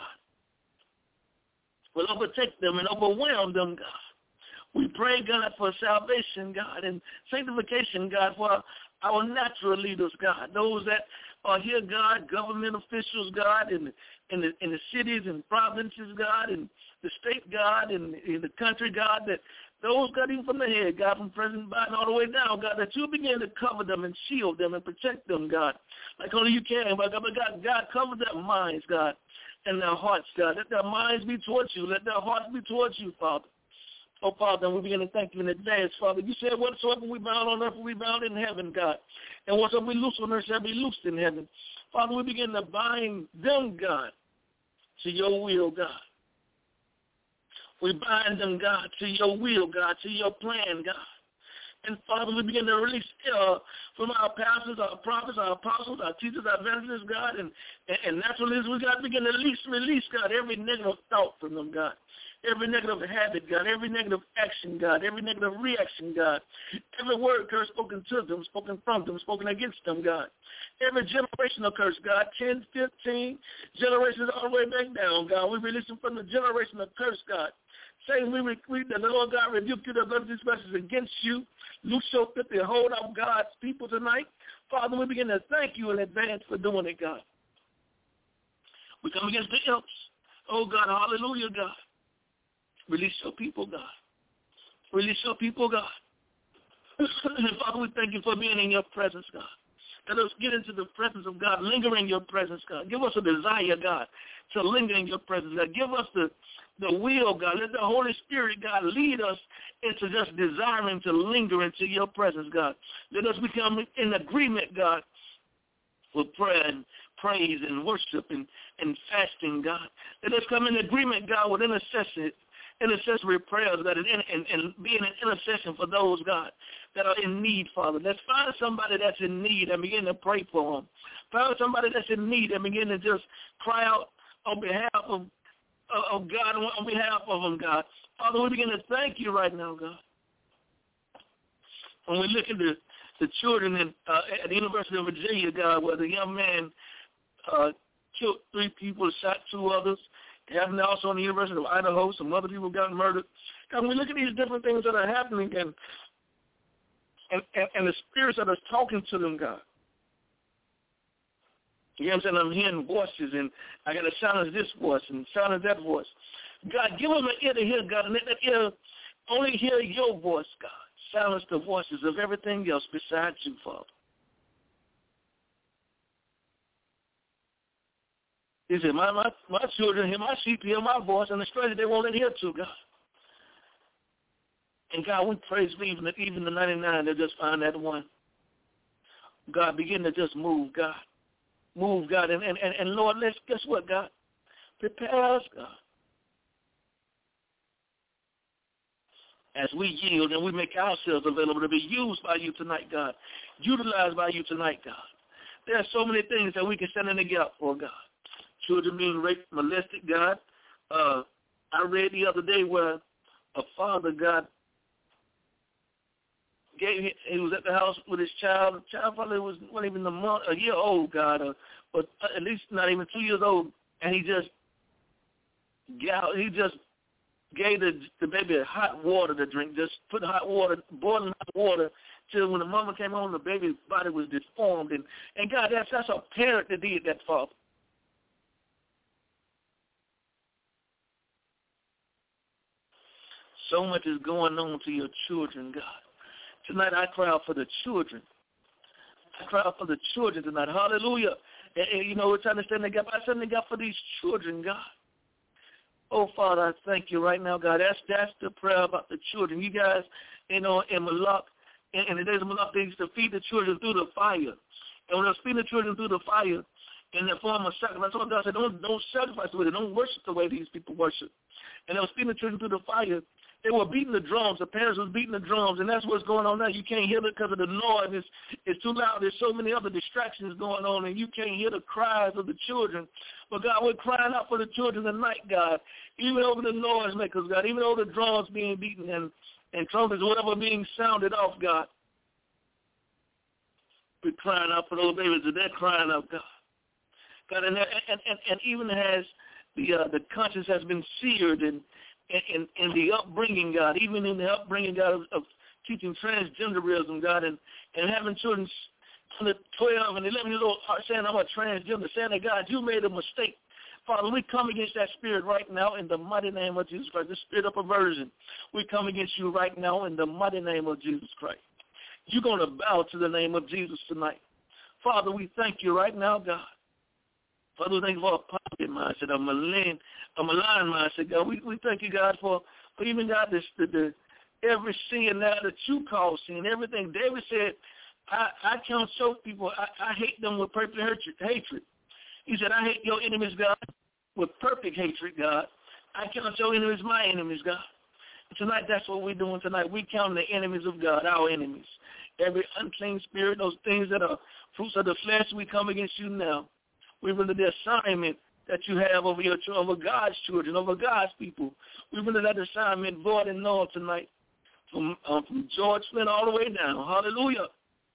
will overtake them and overwhelm them, God. We pray, God, for salvation, God, and sanctification, God, for our natural leaders, God, those that are here, God, government officials, God, in the cities and provinces, God, and the state, God, and in the country, God, that those, God, even from the head, God, from President Biden all the way down, God, that you begin to cover them and shield them and protect them, God, like only you can. But God, cover their minds, God, and their hearts, God. Let their minds be towards you. Let their hearts be towards you, Father. Oh, Father, and we begin to thank you in advance, Father. You said whatsoever we bound on earth will be bound in heaven, God. And whatsoever we loose on earth shall be loosed in heaven. Father, we begin to bind them, God, to your will, God. We bind them, God, to your will, God, to your plan, God. And, Father, we begin to release from our pastors, our prophets, our apostles, our teachers, our evangelists, God, and naturalists. We got to begin to release, God, every negative thought from them, God. Every negative habit, God, every negative action, God, every negative reaction, God, every word curse spoken to them, spoken from them, spoken against them, God, every generational curse, God, 10, 15 generations all the way back down, God, we release them from the generational curse, God, Satan, the Lord God rebuke you, the blood of these verses against you. Loose your filthy hold of God's people tonight. Father, we begin to thank you in advance for doing it, God. We come against the imps. Oh, God, hallelujah, God. Release your people, God. Release your people, God. Father, we thank you for being in your presence, God. Let us get into the presence of God, linger in your presence, God. Give us a desire, God, to linger in your presence, God. Give us the will, God. Let the Holy Spirit, God, lead us into just desiring to linger into your presence, God. Let us become in agreement, God, with prayer and praise and worship and fasting, God. Let us come in agreement, God, with intercessory prayers, God, and being an intercession for those, God, that are in need, Father. Let's find somebody that's in need and begin to pray for them. Find somebody that's in need and begin to just cry out on behalf of God, on behalf of them, God. Father, we begin to thank you right now, God. When we look at the children at the University of Virginia, God, where the young man killed 3 people, shot 2 others, happened also in the University of Idaho, some other people got murdered. God, when we look at these different things that are happening and the spirits that are talking to them, God. You know what I'm saying? I'm hearing voices, and I got to silence this voice and silence that voice. God, give them an ear to hear, God, and let that ear only hear your voice, God. Silence the voices of everything else besides you, Father. He said, my children hear my sheep hear my voice, and the stranger they won't let hear to, God. And God, we praise even the 99 that just find that one. God, begin to just move, God. Move, God. And Lord, guess what, God? Prepare us, God. As we yield and we make ourselves available to be used by you tonight, God. Utilized by you tonight, God. There are so many things that we can stand in the gap for, God. Children being raped, molested, God. I read the other day where a father, God, he was at the house with his child. The child probably wasn't even a year old, God, or at least not even 2 years old, and he just gave the baby hot water to drink. Just put hot water, boiling hot water, till when the mama came home, the baby's body was deformed. And God, that's a parent that did that, Father. So much is going on to your children, God. Tonight I cry out for the children. I cry out for the children tonight. Hallelujah. And you know, we're trying to stand in the gap. I stand in the gap for these children, God. Oh, Father, I thank you right now, God. That's the prayer about the children. You guys, you know, in Malak, in the days of Malak, they used to feed the children through the fire. And when they was feeding the children through the fire in the form of sacrifice, so God said, don't sacrifice the way, don't worship the way these people worship. And they was feeding the children through the fire. They were beating the drums. The parents was beating the drums, and that's what's going on now. You can't hear it because of the noise. It's too loud. There's so many other distractions going on, and you can't hear the cries of the children. But, God, we're crying out for the children tonight, God, even over the noise makers, God, even over the drums being beaten and trumpets, whatever being sounded off, God. We're crying out for those babies, and they're crying out, God. God, and even as the conscience has been seared and in the upbringing, God, even in the upbringing, God, of teaching transgenderism, God, and having children under 12 and 11 years old saying I'm a transgender, saying that, God, you made a mistake. Father, we come against that spirit right now in the mighty name of Jesus Christ, the spirit of perversion. We come against you right now in the mighty name of Jesus Christ. You're going to bow to the name of Jesus tonight. Father, we thank you right now, God. Father, we thank you for a positive mindset, a malign mindset, God. We thank you, God, for even, God, the every sin now that you call sin, everything. David said, I can't show people, I hate them with perfect hatred. He said, I hate your enemies, God, with perfect hatred, God. I count your enemies my enemies, God. And tonight, that's what we're doing tonight. We count the enemies of God, our enemies. Every unclean spirit, those things that are fruits of the flesh, we come against you now. We render the assignment that you have over God's children, over God's people. We render that assignment void and null tonight, from George Flynn all the way down. Hallelujah.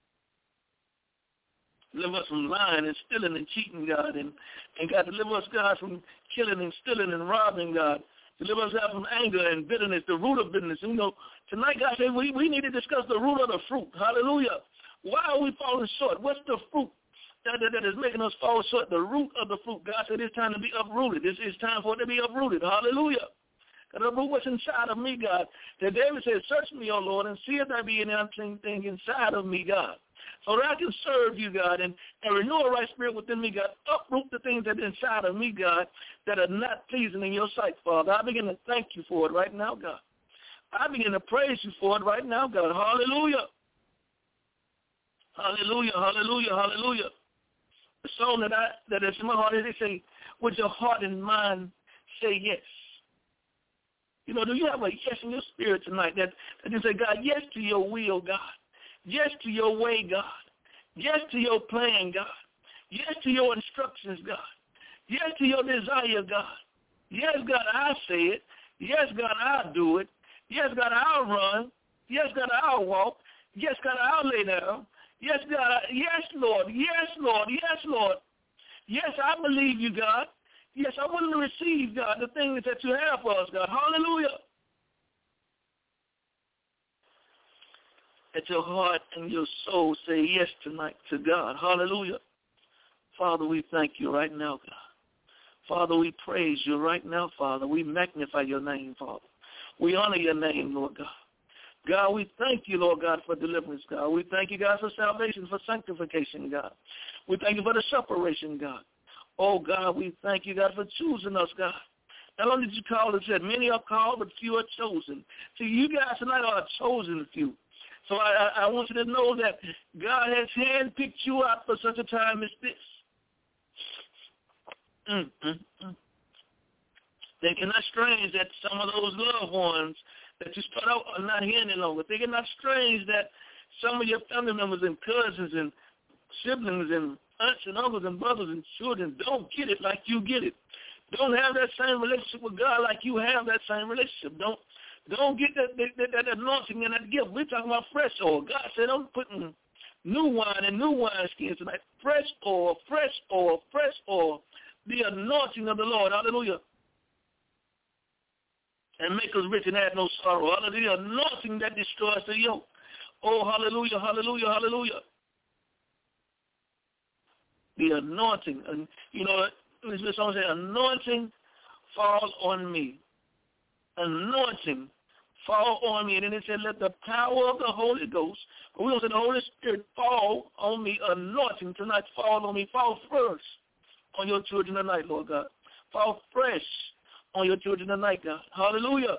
Deliver us from lying and stealing and cheating, God. And God, deliver us, God, from killing and stealing and robbing, God. Deliver us out from anger and bitterness, the root of bitterness. You know, tonight, God said we need to discuss the root of the fruit. Hallelujah. Why are we falling short? What's the fruit that is making us fall short? The root of the fruit. God said it's time to be uprooted. It's time for it to be uprooted. Hallelujah. God, uproot what's inside of me, God. That David said, search me, O Lord, and see if there be any unclean thing inside of me, God, so that I can serve you, God, and renew a right spirit within me, God. Uproot the things that are inside of me, God, that are not pleasing in your sight, Father. I begin to thank you for it right now, God. I begin to praise you for it right now, God. Hallelujah. Hallelujah, hallelujah, hallelujah. The song that is in my heart is they say, with your heart and mind, say yes. You know, do you have a yes in your spirit tonight that you say, God, yes to your will, God. Yes to your way, God. Yes to your plan, God. Yes to your instructions, God. Yes to your desire, God. Yes, God, I say it. Yes, God, I'll do it. Yes, God, I'll run. Yes, God, I'll walk. Yes, God, I'll lay down. Yes, God, yes, Lord. Yes, Lord. Yes, Lord. Yes, I believe you, God. Yes, I want to receive, God, the things that you have for us, God. Hallelujah. Let your heart and your soul say yes tonight to God. Hallelujah. Father, we thank you right now, God. Father, we praise you right now, Father. We magnify your name, Father. We honor your name, Lord God. God, we thank you, Lord God, for deliverance, God. We thank you, God, for salvation, for sanctification, God. We thank you for the separation, God. Oh, God, we thank you, God, for choosing us, God. Not only did you call us, said many are called, but few are chosen. See, you guys tonight are a chosen few. So I want you to know that God has handpicked you out for such a time as this. Thinking not strange that some of those loved ones that you start out are not here any longer. Thinking not strange that some of your family members and cousins and siblings and aunts and uncles and brothers and children don't get it like you get it. Don't have that same relationship with God like you have that same relationship. Don't get that anointing and that gift. We're talking about fresh oil. God said, I'm putting new wine and new wineskins tonight. Fresh oil, fresh oil, fresh oil. The anointing of the Lord. Hallelujah. And make us rich and add no sorrow. Hallelujah. The anointing that destroys the yoke. Oh, hallelujah, hallelujah, hallelujah. The anointing. And, you know, someone say, anointing fall on me. Anointing fall on me. And then it said, let the power of the Holy Ghost, but we don't say the Holy Spirit fall on me. Anointing tonight fall on me. Fall first on your children tonight, Lord God. Fall fresh on your children tonight, God. Hallelujah.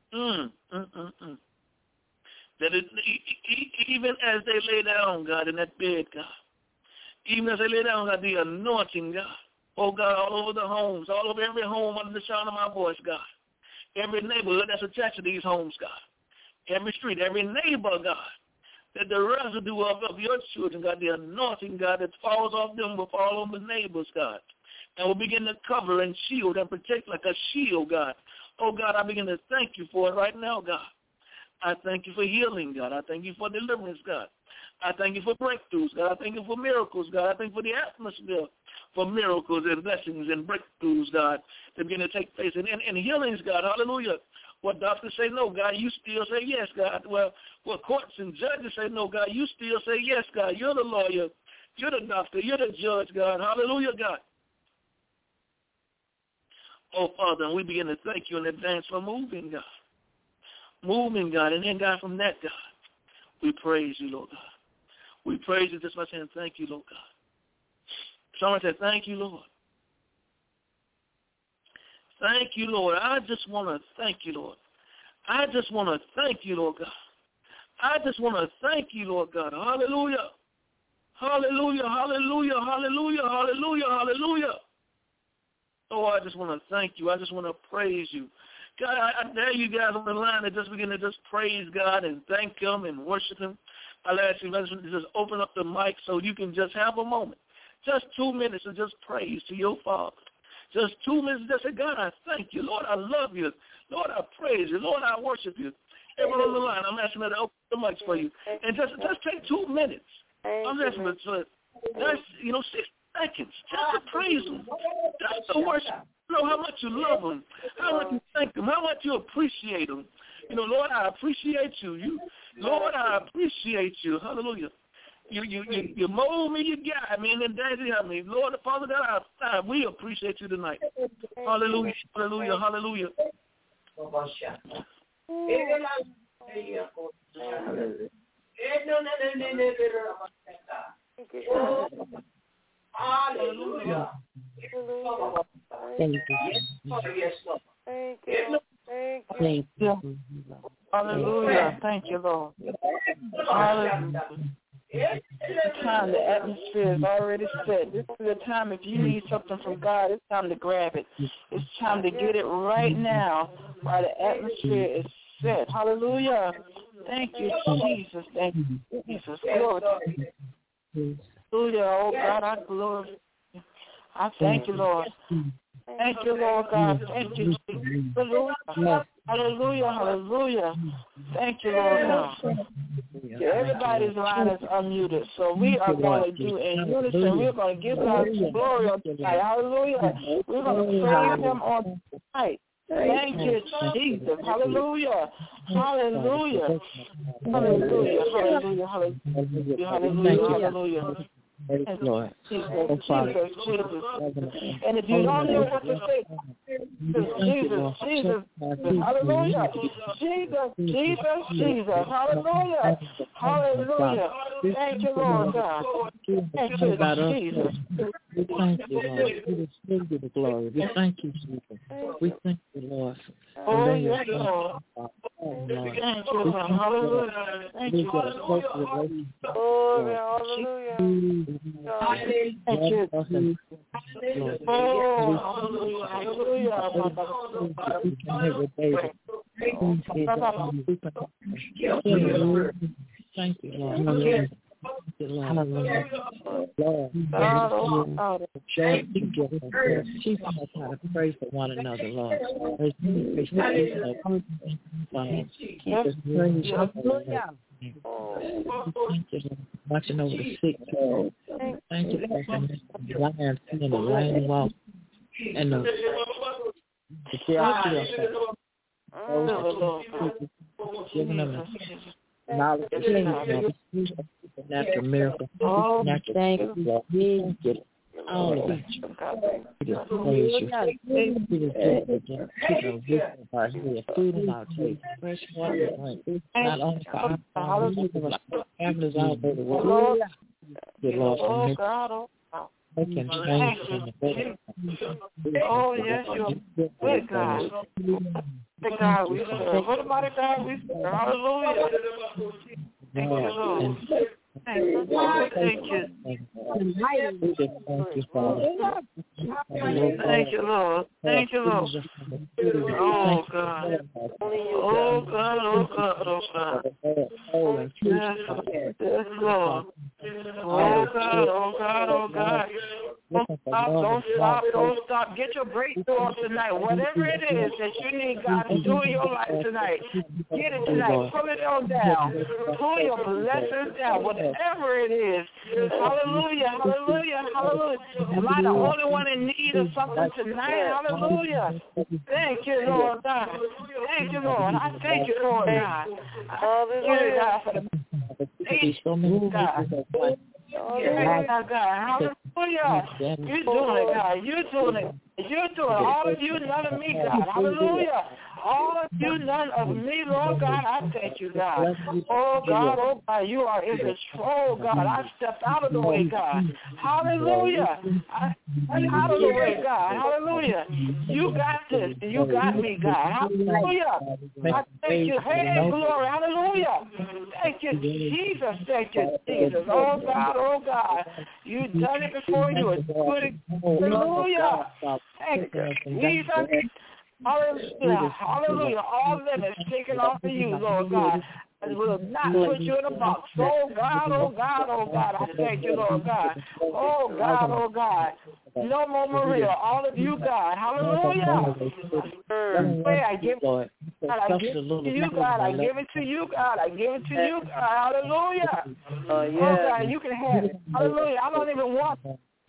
That even as they lay down, God, in that bed, God, even as they lay down, God, the anointing, God, oh, God, all over the homes, all over every home under the sound of my voice, God, every neighborhood that's attached to these homes, God, every street, every neighbor, God, that the residue of your children, God, the anointing, God, that falls off them will fall on the neighbors, God, and will begin to cover and shield and protect like a shield, God. Oh, God, I begin to thank you for it right now, God. I thank you for healing, God. I thank you for deliverance, God. I thank you for breakthroughs, God. I thank you for miracles, God. I thank you for the atmosphere for miracles and blessings and breakthroughs, God, that begin to take place. And healings, God, hallelujah. What doctors say no, God, you still say yes, God. Well, what courts and judges say no, God, you still say yes, God. You're the lawyer. You're the doctor. You're the judge, God. Hallelujah, God. Oh, Father, and we begin to thank you in advance for moving, God. Moving, God. And then, God, from that, God, we praise you, Lord God. We praise you just by saying thank you, Lord God. Someone said, thank you, Lord. Thank you, Lord. I just want to thank you, Lord. I just want to thank you, Lord God. I just want to thank you, Lord God. Hallelujah. Hallelujah, hallelujah, hallelujah, hallelujah, hallelujah. Oh, I just want to thank you. I just want to praise you. God, I dare you guys on the line to just begin to just praise God and thank him and worship him. I'll ask you to just open up the mic so you can just have a moment. Just 2 minutes of just praise to your Father. Just 2 minutes just say, God, I thank you. Lord, I love you. Lord, I praise you. Lord, I worship you. Everyone on the line, I'm asking her to open the mics for you. And just take 2 minutes. I'm asking her to just, 6 seconds just to praise him. Just to worship. Know how much you love him, How much you thank him? How much you appreciate him? You know, Lord, I appreciate you. Lord, I appreciate you. Hallelujah. You mold me, you guide me, and then daddy help me. Lord, Father God, we appreciate you tonight. Hallelujah, hallelujah, hallelujah. Hallelujah. Thank you. Thank you. Hallelujah. Thank you, Lord. Hallelujah. The time, the atmosphere is already set. This is the time, if you need something from God, it's time to grab it. It's time to get it right now while the atmosphere is set. Hallelujah. Thank you, Jesus. Thank you, Jesus. Glory to you. Hallelujah. Oh, God, I glory. I thank you, Lord. Thank you, Lord God. Thank you, Jesus. Hallelujah. Hallelujah. Hallelujah. Thank you, Lord God. Everybody's line is unmuted, so we are going to do in unison. We're going to give God glory on tonight. Hallelujah. We're going to praise him on tonight. Thank you, Jesus. Hallelujah. Hallelujah. Hallelujah. Hallelujah. Hallelujah. Hallelujah. Hallelujah. Lord. Jesus. And if you don't know what to say, Jesus. Hallelujah. Jesus. Hallelujah. Hallelujah. Thank you, Lord God. Thank you, Jesus. We thank you, Lord. We just give you the glory. We thank you, Jesus. We thank you, Lord. Oh, yes, Lord. Thank you, Lord. Hallelujah. Thank you, Lord. Glory, hallelujah. Thank you. Oh, hallelujah. Thank you, Lord. Hallelujah. Lord, teach us how to pray for one another, Lord. Watching over the sick. Thank you for the lion seeing the lion walk and the giving them knowledge of natural miracle. Thank you. All of it. We just praise you. We just keep a roof of our head, food in our table, fresh water to drink. Not only for our families all over the world. Good Lord, for they can change from the better. Oh, yes, you're good, God. The God we serve. What about the God we serve? Hallelujah. Thank you, Lord. Thank you. Thank you. Thank you, Lord. Thank you, Lord. Oh, God. Oh, God. Oh, God. Oh, God. Yes, Lord. Oh, God. Oh, God. Oh, God. Don't stop. Get your breakthrough on tonight. Whatever it is that you need God to do in your life tonight, get it tonight. Pull it on down. Pull your blessings down. Whatever it is. Hallelujah. Hallelujah. Hallelujah. Am I the only one in need of something tonight? Hallelujah. Thank you, Lord God. Thank you, Lord. I thank you, Lord God. Hallelujah, God, for the peace, God. Oh, God. Hallelujah. You're doing it, God. You're doing it. You're doing it. All of you, none of me, God. Hallelujah. All of you, none of me, Lord God. I thank you, God. Oh, God, you are in control, God. I stepped out of the way, God. Hallelujah. I'm out of the way, God. Hallelujah. You got this. You got me, God. Hallelujah. I thank you. Hey, glory. Hallelujah. Thank you, Jesus. Thank you, Jesus. Oh, God. You've done it before. You are good. Hallelujah. Thank you, Jesus. Hallelujah. Hallelujah. All of them is taken off of you, Lord God. And will not put you in a box. Oh, God. I thank you, Lord God. Oh, God. No more Maria. All of you, God. Hallelujah. I give it to you, God. I give it to you, God. Hallelujah. Oh, God, you can have it. Hallelujah. I don't even want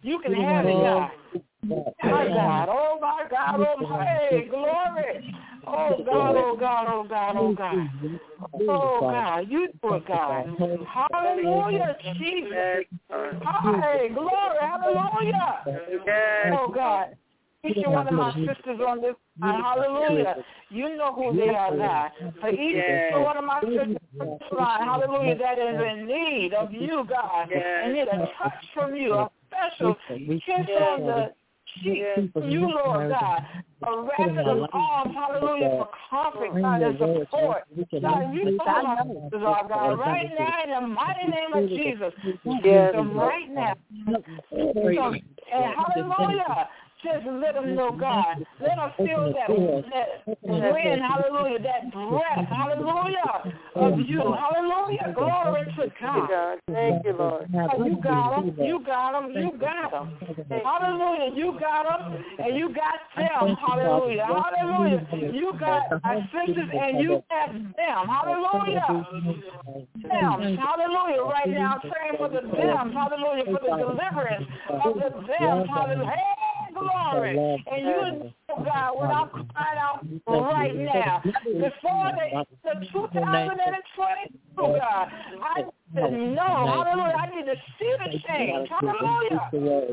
You can have it, God. My God, oh my God, oh my, hey, glory. Oh God, oh God, oh God, oh God. Oh God, you do it, God. Hallelujah, Jesus. Hey, glory, hallelujah. Oh God. Each one of my sisters on this line, hallelujah. You know who they are, God. For each one of my sisters on this line, hallelujah, that is in need of you, God, and need a touch from you, a special kiss on the cheek from you, Lord God. A rapid of arms, hallelujah, for comfort, God, and support. God, you know my sisters are, God, right now in the mighty name of Jesus. Them right now. And hallelujah. Just let them know, God. Let them feel that wind, hallelujah, that breath, hallelujah, of you. Hallelujah. Glory to God. Thank you, Lord. You got them. You got them. You got them. Hallelujah. You got them, and you got them. Hallelujah. Hallelujah. You got our sisters, and you got them. Hallelujah. Them. Hallelujah. Right now, I'm praying for the them. Hallelujah. For the deliverance of the them. Hallelujah. Glory. And you know, God, when I'm crying out right now, before the 2022, God, I need to know, hallelujah, I need to see the change, hallelujah.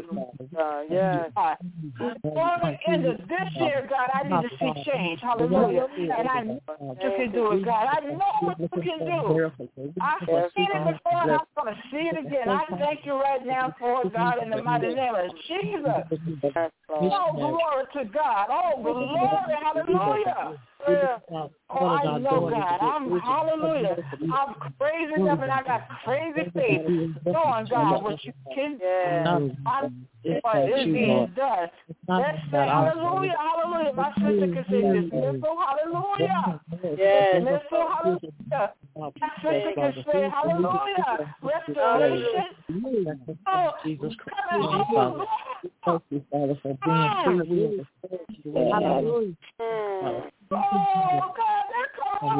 Before the end of this year, God, I need to see change, hallelujah. And I know you can do it, God. I know what you can do. I've seen it before, and I'm going to see it again. I thank you right now for it, God, in the mighty name of Jesus. Oh, glory to God. Oh, glory, hallelujah. Oh, I know, God. I'm, hallelujah. I'm crazy enough, and I got crazy faith. Knowing, God, what you can do. It's being done. Let's say hallelujah, hallelujah. My sister can say dismissal, hallelujah. Dismissal, hallelujah. My sister can say hallelujah. Restoration. Oh, Jesus Christ. Oh, God, they're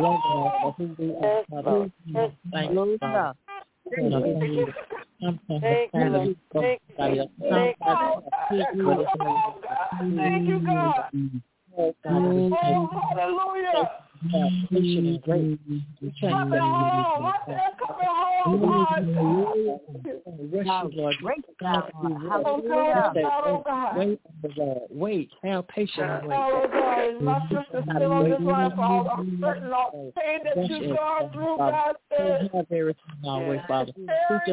Thank you, God. Oh, hallelujah. Coming home. Wait, have patience. Oh, God, is my sister still on this line for all the certain pain that you've gone through, God? Have everything always, Father. I'm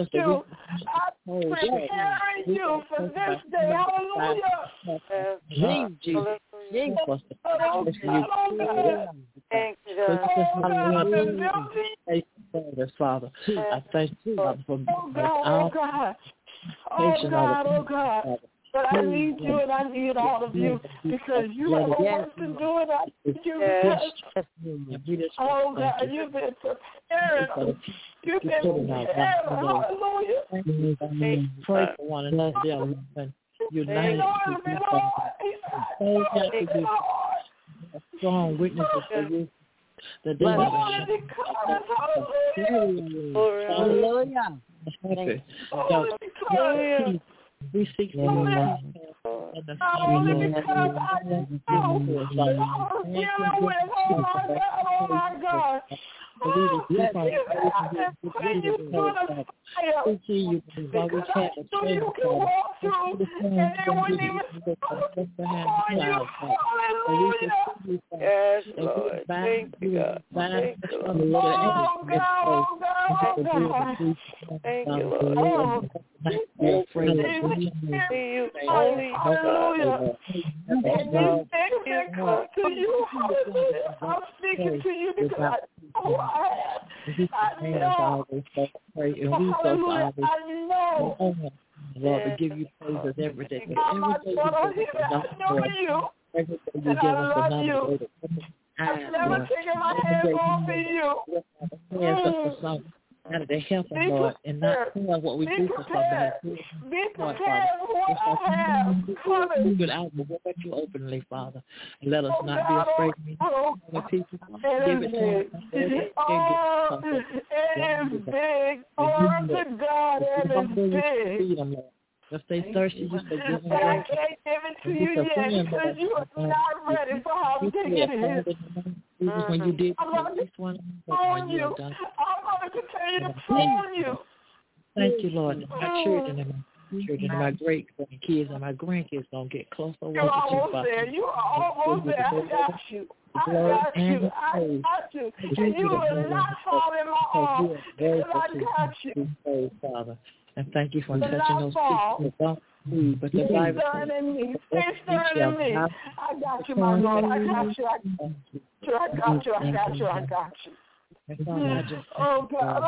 preparing you for this day. Hallelujah. Jesus. Thank you, Father. I thank you, Father, for God. But I need you and I need all of you because you have a work to do and I need you because, oh God, you've been preparing. You've been preparing. Hallelujah. Pray for one another. United. Strong witnesses for you. The day of hallelujah. We seek you. Oh my God. We will keep on praying you while we can't change. Yes, Lord. Thank you, God. Thank you, Lord. Thank you, Lord. See you only, God. And these things that come to you, I'm speaking to you because I know. Lord, we give you praises every day. Every day you give us another day. I've never taken my hands off of you. Out of the help of Lord, and not what we do for somebody. Be prepared for what I have coming. But I will work you openly, Father. And let us not be afraid of people. Give it to them. It is big. Glory to God, it is big. If they thirsty, you say give them I drink. can't give it to you yet because you are not ready for how big it is. When you did I'm going to one, phone you. I'm going to continue to phone you. Thank you, Lord. My children and my great grandkids and my grandkids gonna get closer. You're almost there. You are almost there. I got you. I got you. And you will not fall in my arms because I got you. Father. And thank you for touching those people. But the Bible says, stay stirring in me. I got you, my Lord. I got you. I got you. Oh God.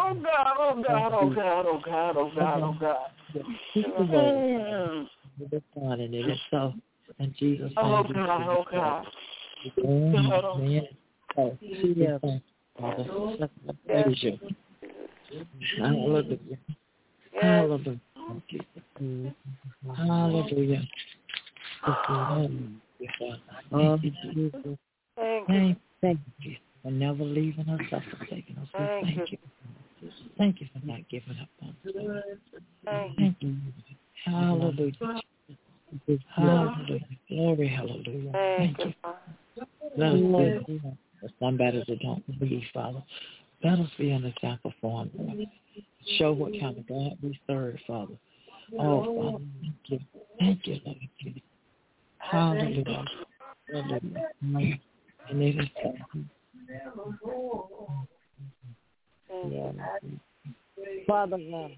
This morning it is so. And Jesus. Oh God. Hallelujah. Hallelujah. Hallelujah. Thank you for never leaving us or forsaking us. Thank you. Thank you for not giving up on us. Thank you. Hallelujah. Hallelujah. Glory, hallelujah. Thank you. Let us be somebody that don't believe, Father. Let us be an example for them. Show what kind of God we serve, Father. Oh, Father, thank you. Thank you, Lord Jesus. Hallelujah. Hallelujah. And it is so. Father God.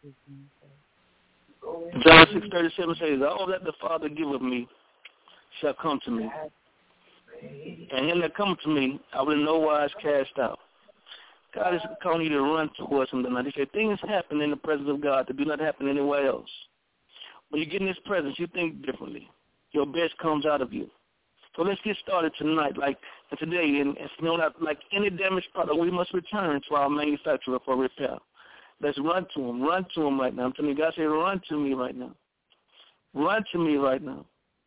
John 6:37 says, all that the Father giveth me shall come to me. And him that cometh to me, I will in no wise cast out. God is calling you to run towards him tonight. He said, things happen in the presence of God that do not happen anywhere else. When you get in his presence, you think differently. Your best comes out of you. So let's get started tonight, like today, and it's known like any damaged product, we must return to our manufacturer for repair. Let's run to him right now. I'm telling you, God said, run to me right now. Run to me right now.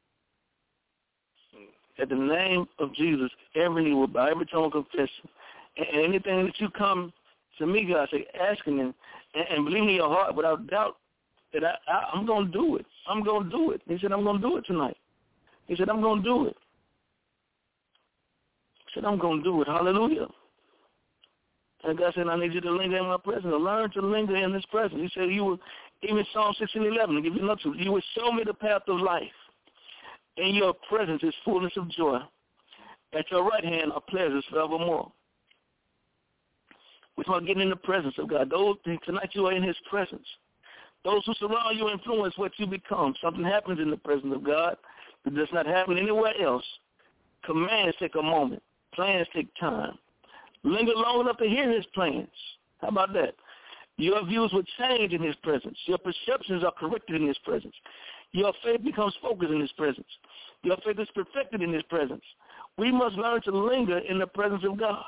At the name of Jesus, every knee will bow, every tongue will confess. And anything that you come to me, God, say, asking and believe in your heart without doubt that I'm going to do it. I'm going to do it. He said, I'm going to do it tonight. He said, I'm going to do it. He said, I'm going to do it. Hallelujah. And God said, I need you to linger in my presence. Learn to linger in his presence. He said, you will, even Psalm 16:11, to give you another, you will show me the path of life. In your presence is fullness of joy. At your right hand are pleasures forevermore. We're talking about getting in the presence of God. Tonight you are in his presence. Those who surround you influence what you become. Something happens in the presence of God that does not happen anywhere else. Commands take a moment. Plans take time. Linger long enough to hear his plans. How about that? Your views will change in his presence. Your perceptions are corrected in his presence. Your faith becomes focused in his presence. Your faith is perfected in his presence. We must learn to linger in the presence of God.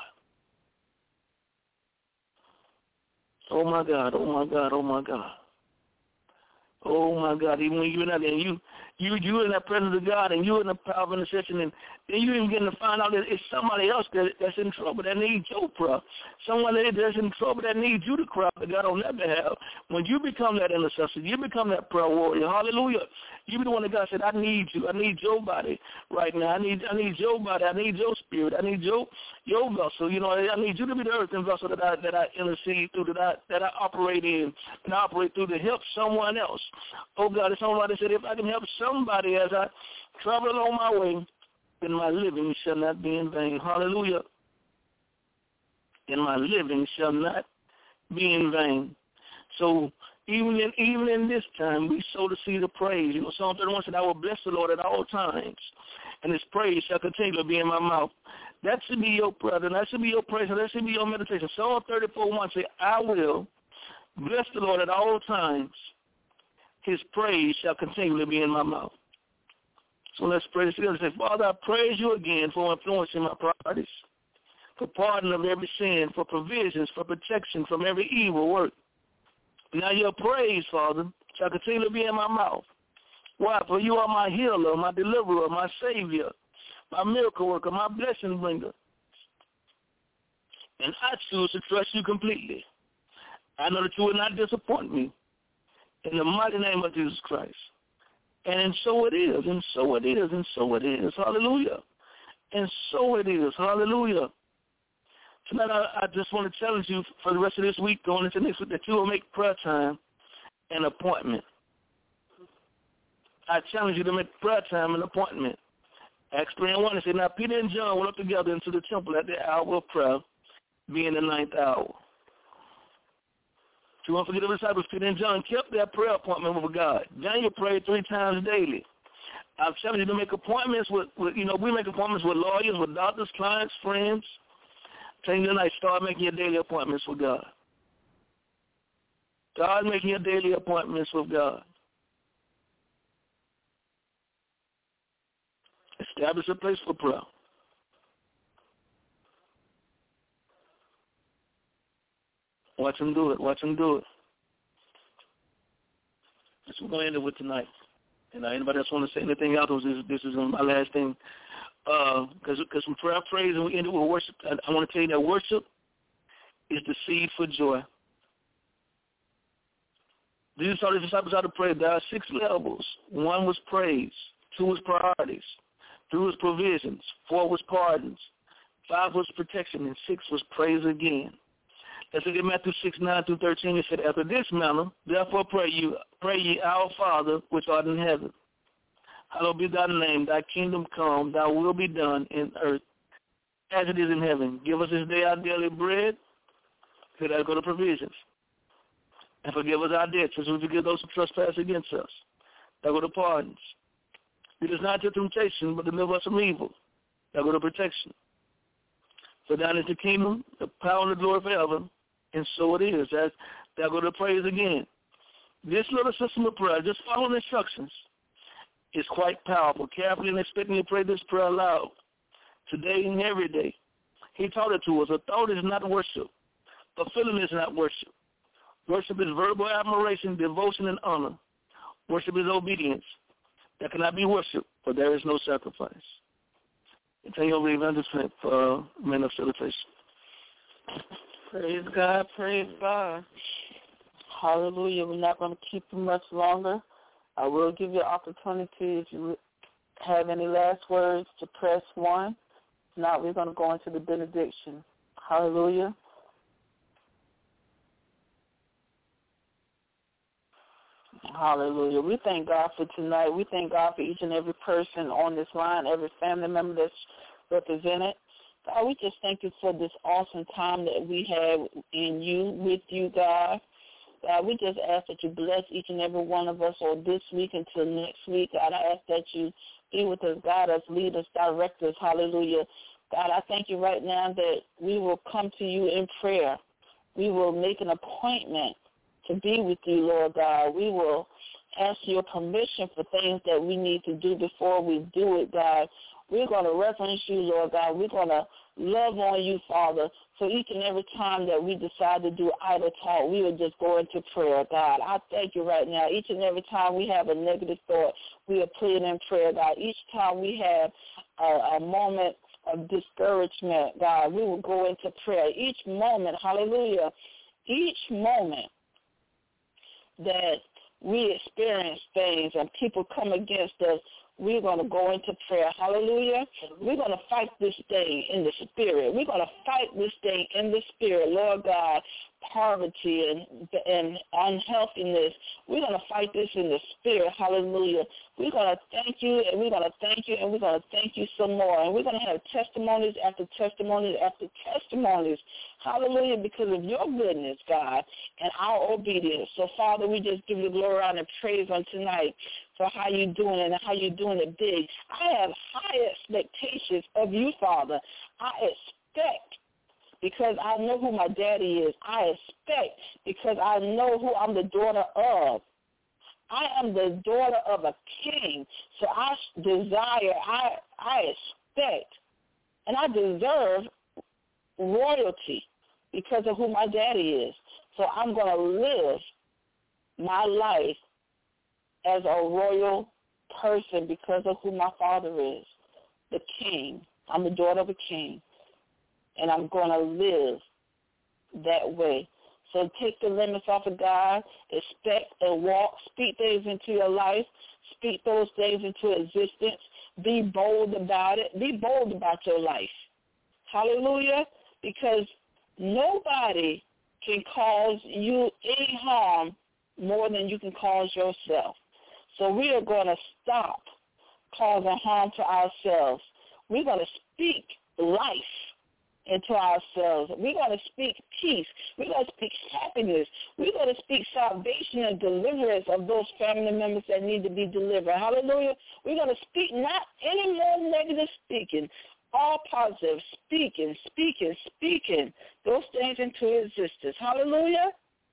Oh, my God, oh, my God, oh, my God. Oh, my God, even when you're in that, and you in that presence of God, and you're in the power of intercession, and then you even getting to find out that it's somebody else that's in trouble that needs your prayer. Someone that's in trouble that needs you to cry to God on their behalf. When you become that intercessor, you become that prayer warrior. Hallelujah. You be the one that God said, I need you. I need your body right now. I need your body. I need your spirit. I need your vessel. You know, I need you to be the earthen vessel that I intercede through, that I operate in, and I operate through to help someone else. Oh, God, if somebody said, if I can help somebody as I travel along my way, then my living shall not be in vain. Hallelujah. And my living shall not be in vain. So even in this time, we sow the seed of praise. You know, Psalm 31 said, I will bless the Lord at all times, and his praise shall continue to be in my mouth. That should be your prayer, and that should be your praise, and that should be your meditation. Psalm 34:1 say, I will bless the Lord at all times. His praise shall continually be in my mouth. So let's pray this together. Say, Father, I praise you again for influencing my priorities, for pardon of every sin, for provisions, for protection from every evil work. Now your praise, Father, shall continually be in my mouth. Why? For you are my healer, my deliverer, my savior, my miracle worker, my blessing bringer. And I choose to trust you completely. I know that you will not disappoint me. In the mighty name of Jesus Christ. And so it is, and so it is, and so it is. Hallelujah. And so it is. Hallelujah. Tonight I just want to challenge you for the rest of this week, going into next week, that you will make prayer time an appointment. I challenge you to make prayer time an appointment. Acts 3:1, it said, now Peter and John went up together into the temple at the hour of prayer, being the 9th hour. So you won't forget the disciples, Peter and John kept their prayer appointment with God. Daniel prayed 3 times daily. I'm telling you to make appointments with we make appointments with lawyers, with doctors, clients, friends. I'm telling you tonight, start making your daily appointments with God. Start making your daily appointments with God. Establish a place for prayer. Watch him do it. Watch him do it. That's what we're going to end it with tonight. And anybody else want to say anything else? This is my last thing. Because from prayer, praise, and we end it with worship. I want to tell you that worship is the seed for joy. Jesus taught his disciples how to pray. There are 6 levels. 1 was praise. 2 was priorities. 3 was provisions. 4 was pardons. 5 was protection. And 6 was praise again. Let's look at Matthew 6:9-13. It said, after this manner, therefore pray ye, our Father, which art in heaven. Hallowed be thy name. Thy kingdom come. Thy will be done in earth as it is in heaven. Give us this day our daily bread. So that go to provisions. And forgive us our debts as we forgive those who trespass against us. That go to pardons. Lead us not into temptation, but deliver us from evil. That go to protection. For thine is the kingdom, the power, and the glory forever. And so it is. That go to praise again. This little system of prayer, just following instructions, is quite powerful. Carefully and expecting to pray this prayer aloud, today and every day. He taught it to us. A thought is not worship. A feeling is not worship. Worship is verbal admiration, devotion, and honor. Worship is obedience. That cannot be worship, for there is no sacrifice. And thank you over the evangelist for men of salutation. Praise God, praise God. Hallelujah. We're not going to keep you much longer. I will give you an opportunity if you have any last words to press 1. Now we're going to go into the benediction. Hallelujah. Hallelujah. We thank God for tonight. We thank God for each and every person on this line, every family member that's represented. God, we just thank you for this awesome time that we have in you, with you, God. God, we just ask that you bless each and every one of us on this week until next week. God, I ask that you be with us, guide us, lead us, direct us. Hallelujah. God, I thank you right now that we will come to you in prayer. We will make an appointment to be with you, Lord God. We will ask your permission for things that we need to do before we do it, God. We're going to reverence you, Lord God. We're going to love on you, Father. So each and every time that we decide to do idle talk, we will just go into prayer, God. I thank you right now. Each and every time we have a negative thought, we will put it in prayer, God. Each time we have a moment of discouragement, God, we will go into prayer. Each moment, hallelujah, each moment that we experience things and people come against us, we're going to go into prayer. Hallelujah. We're going to fight this thing in the spirit. We're going to fight this thing in the spirit, Lord God. Poverty and unhealthiness. We're going to fight this in the spirit. Hallelujah. We're going to thank you, and we're going to thank you, and we're going to thank you some more. And we're going to have testimonies after testimonies after testimonies. Hallelujah, because of your goodness, God, and our obedience. So, Father, we just give you glory and praise on tonight for how you're doing it and how you're doing it big. I have high expectations of you, Father. I expect because I know who my daddy is. I expect because I know who I'm the daughter of. I am the daughter of a king. So I desire, I expect, and I deserve royalty because of who my daddy is. So I'm going to live my life as a royal person because of who my father is, the king. I'm the daughter of a king. And I'm going to live that way. So take the limits off of God, expect and walk, speak things into your life, speak those things into existence. Be bold about it. Be bold about your life. Hallelujah. Because nobody can cause you any harm more than you can cause yourself. So we are going to stop causing harm to ourselves. We're going to speak life into ourselves. We're going to speak peace. We're going to speak happiness. We're going to speak salvation and deliverance of those family members that need to be delivered. Hallelujah. We're going to speak not any more negative speaking, all positive, speaking those things into existence. Hallelujah.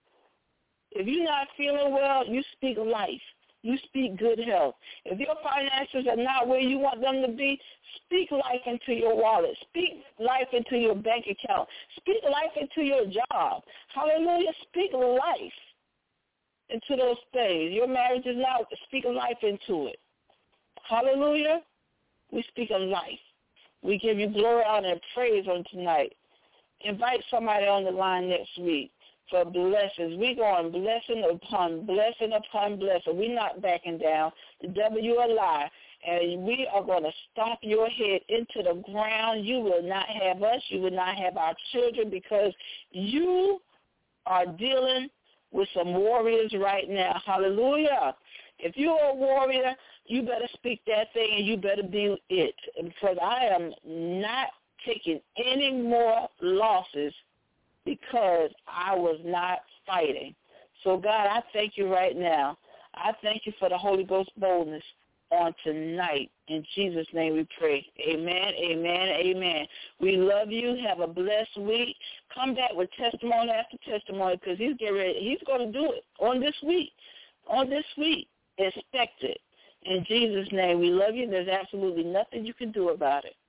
If you're not feeling well, you speak life. You speak good health. If your finances are not where you want them to be, speak life into your wallet. Speak life into your bank account. Speak life into your job. Hallelujah. Speak life into those things. Your marriage is not, speak life into it. Hallelujah. We speak of life. We give you glory, honor, and praise on tonight. Invite somebody on the line next week for blessings. We're going blessing upon blessing upon blessing. We're not backing down. The devil, you a lie. And we are going to stomp your head into the ground. You will not have us. You will not have our children, because you are dealing with some warriors right now. Hallelujah. If you're a warrior, you better speak that thing and you better be it. Because I am not taking any more losses because I was not fighting. So, God, I thank you right now. I thank you for the Holy Ghost boldness on tonight. In Jesus' name we pray. Amen, amen, amen. We love you. Have a blessed week. Come back with testimony after testimony, because he's getting ready. He's going to do it on this week. On this week. Expect it. In Jesus' name we love you. There's absolutely nothing you can do about it.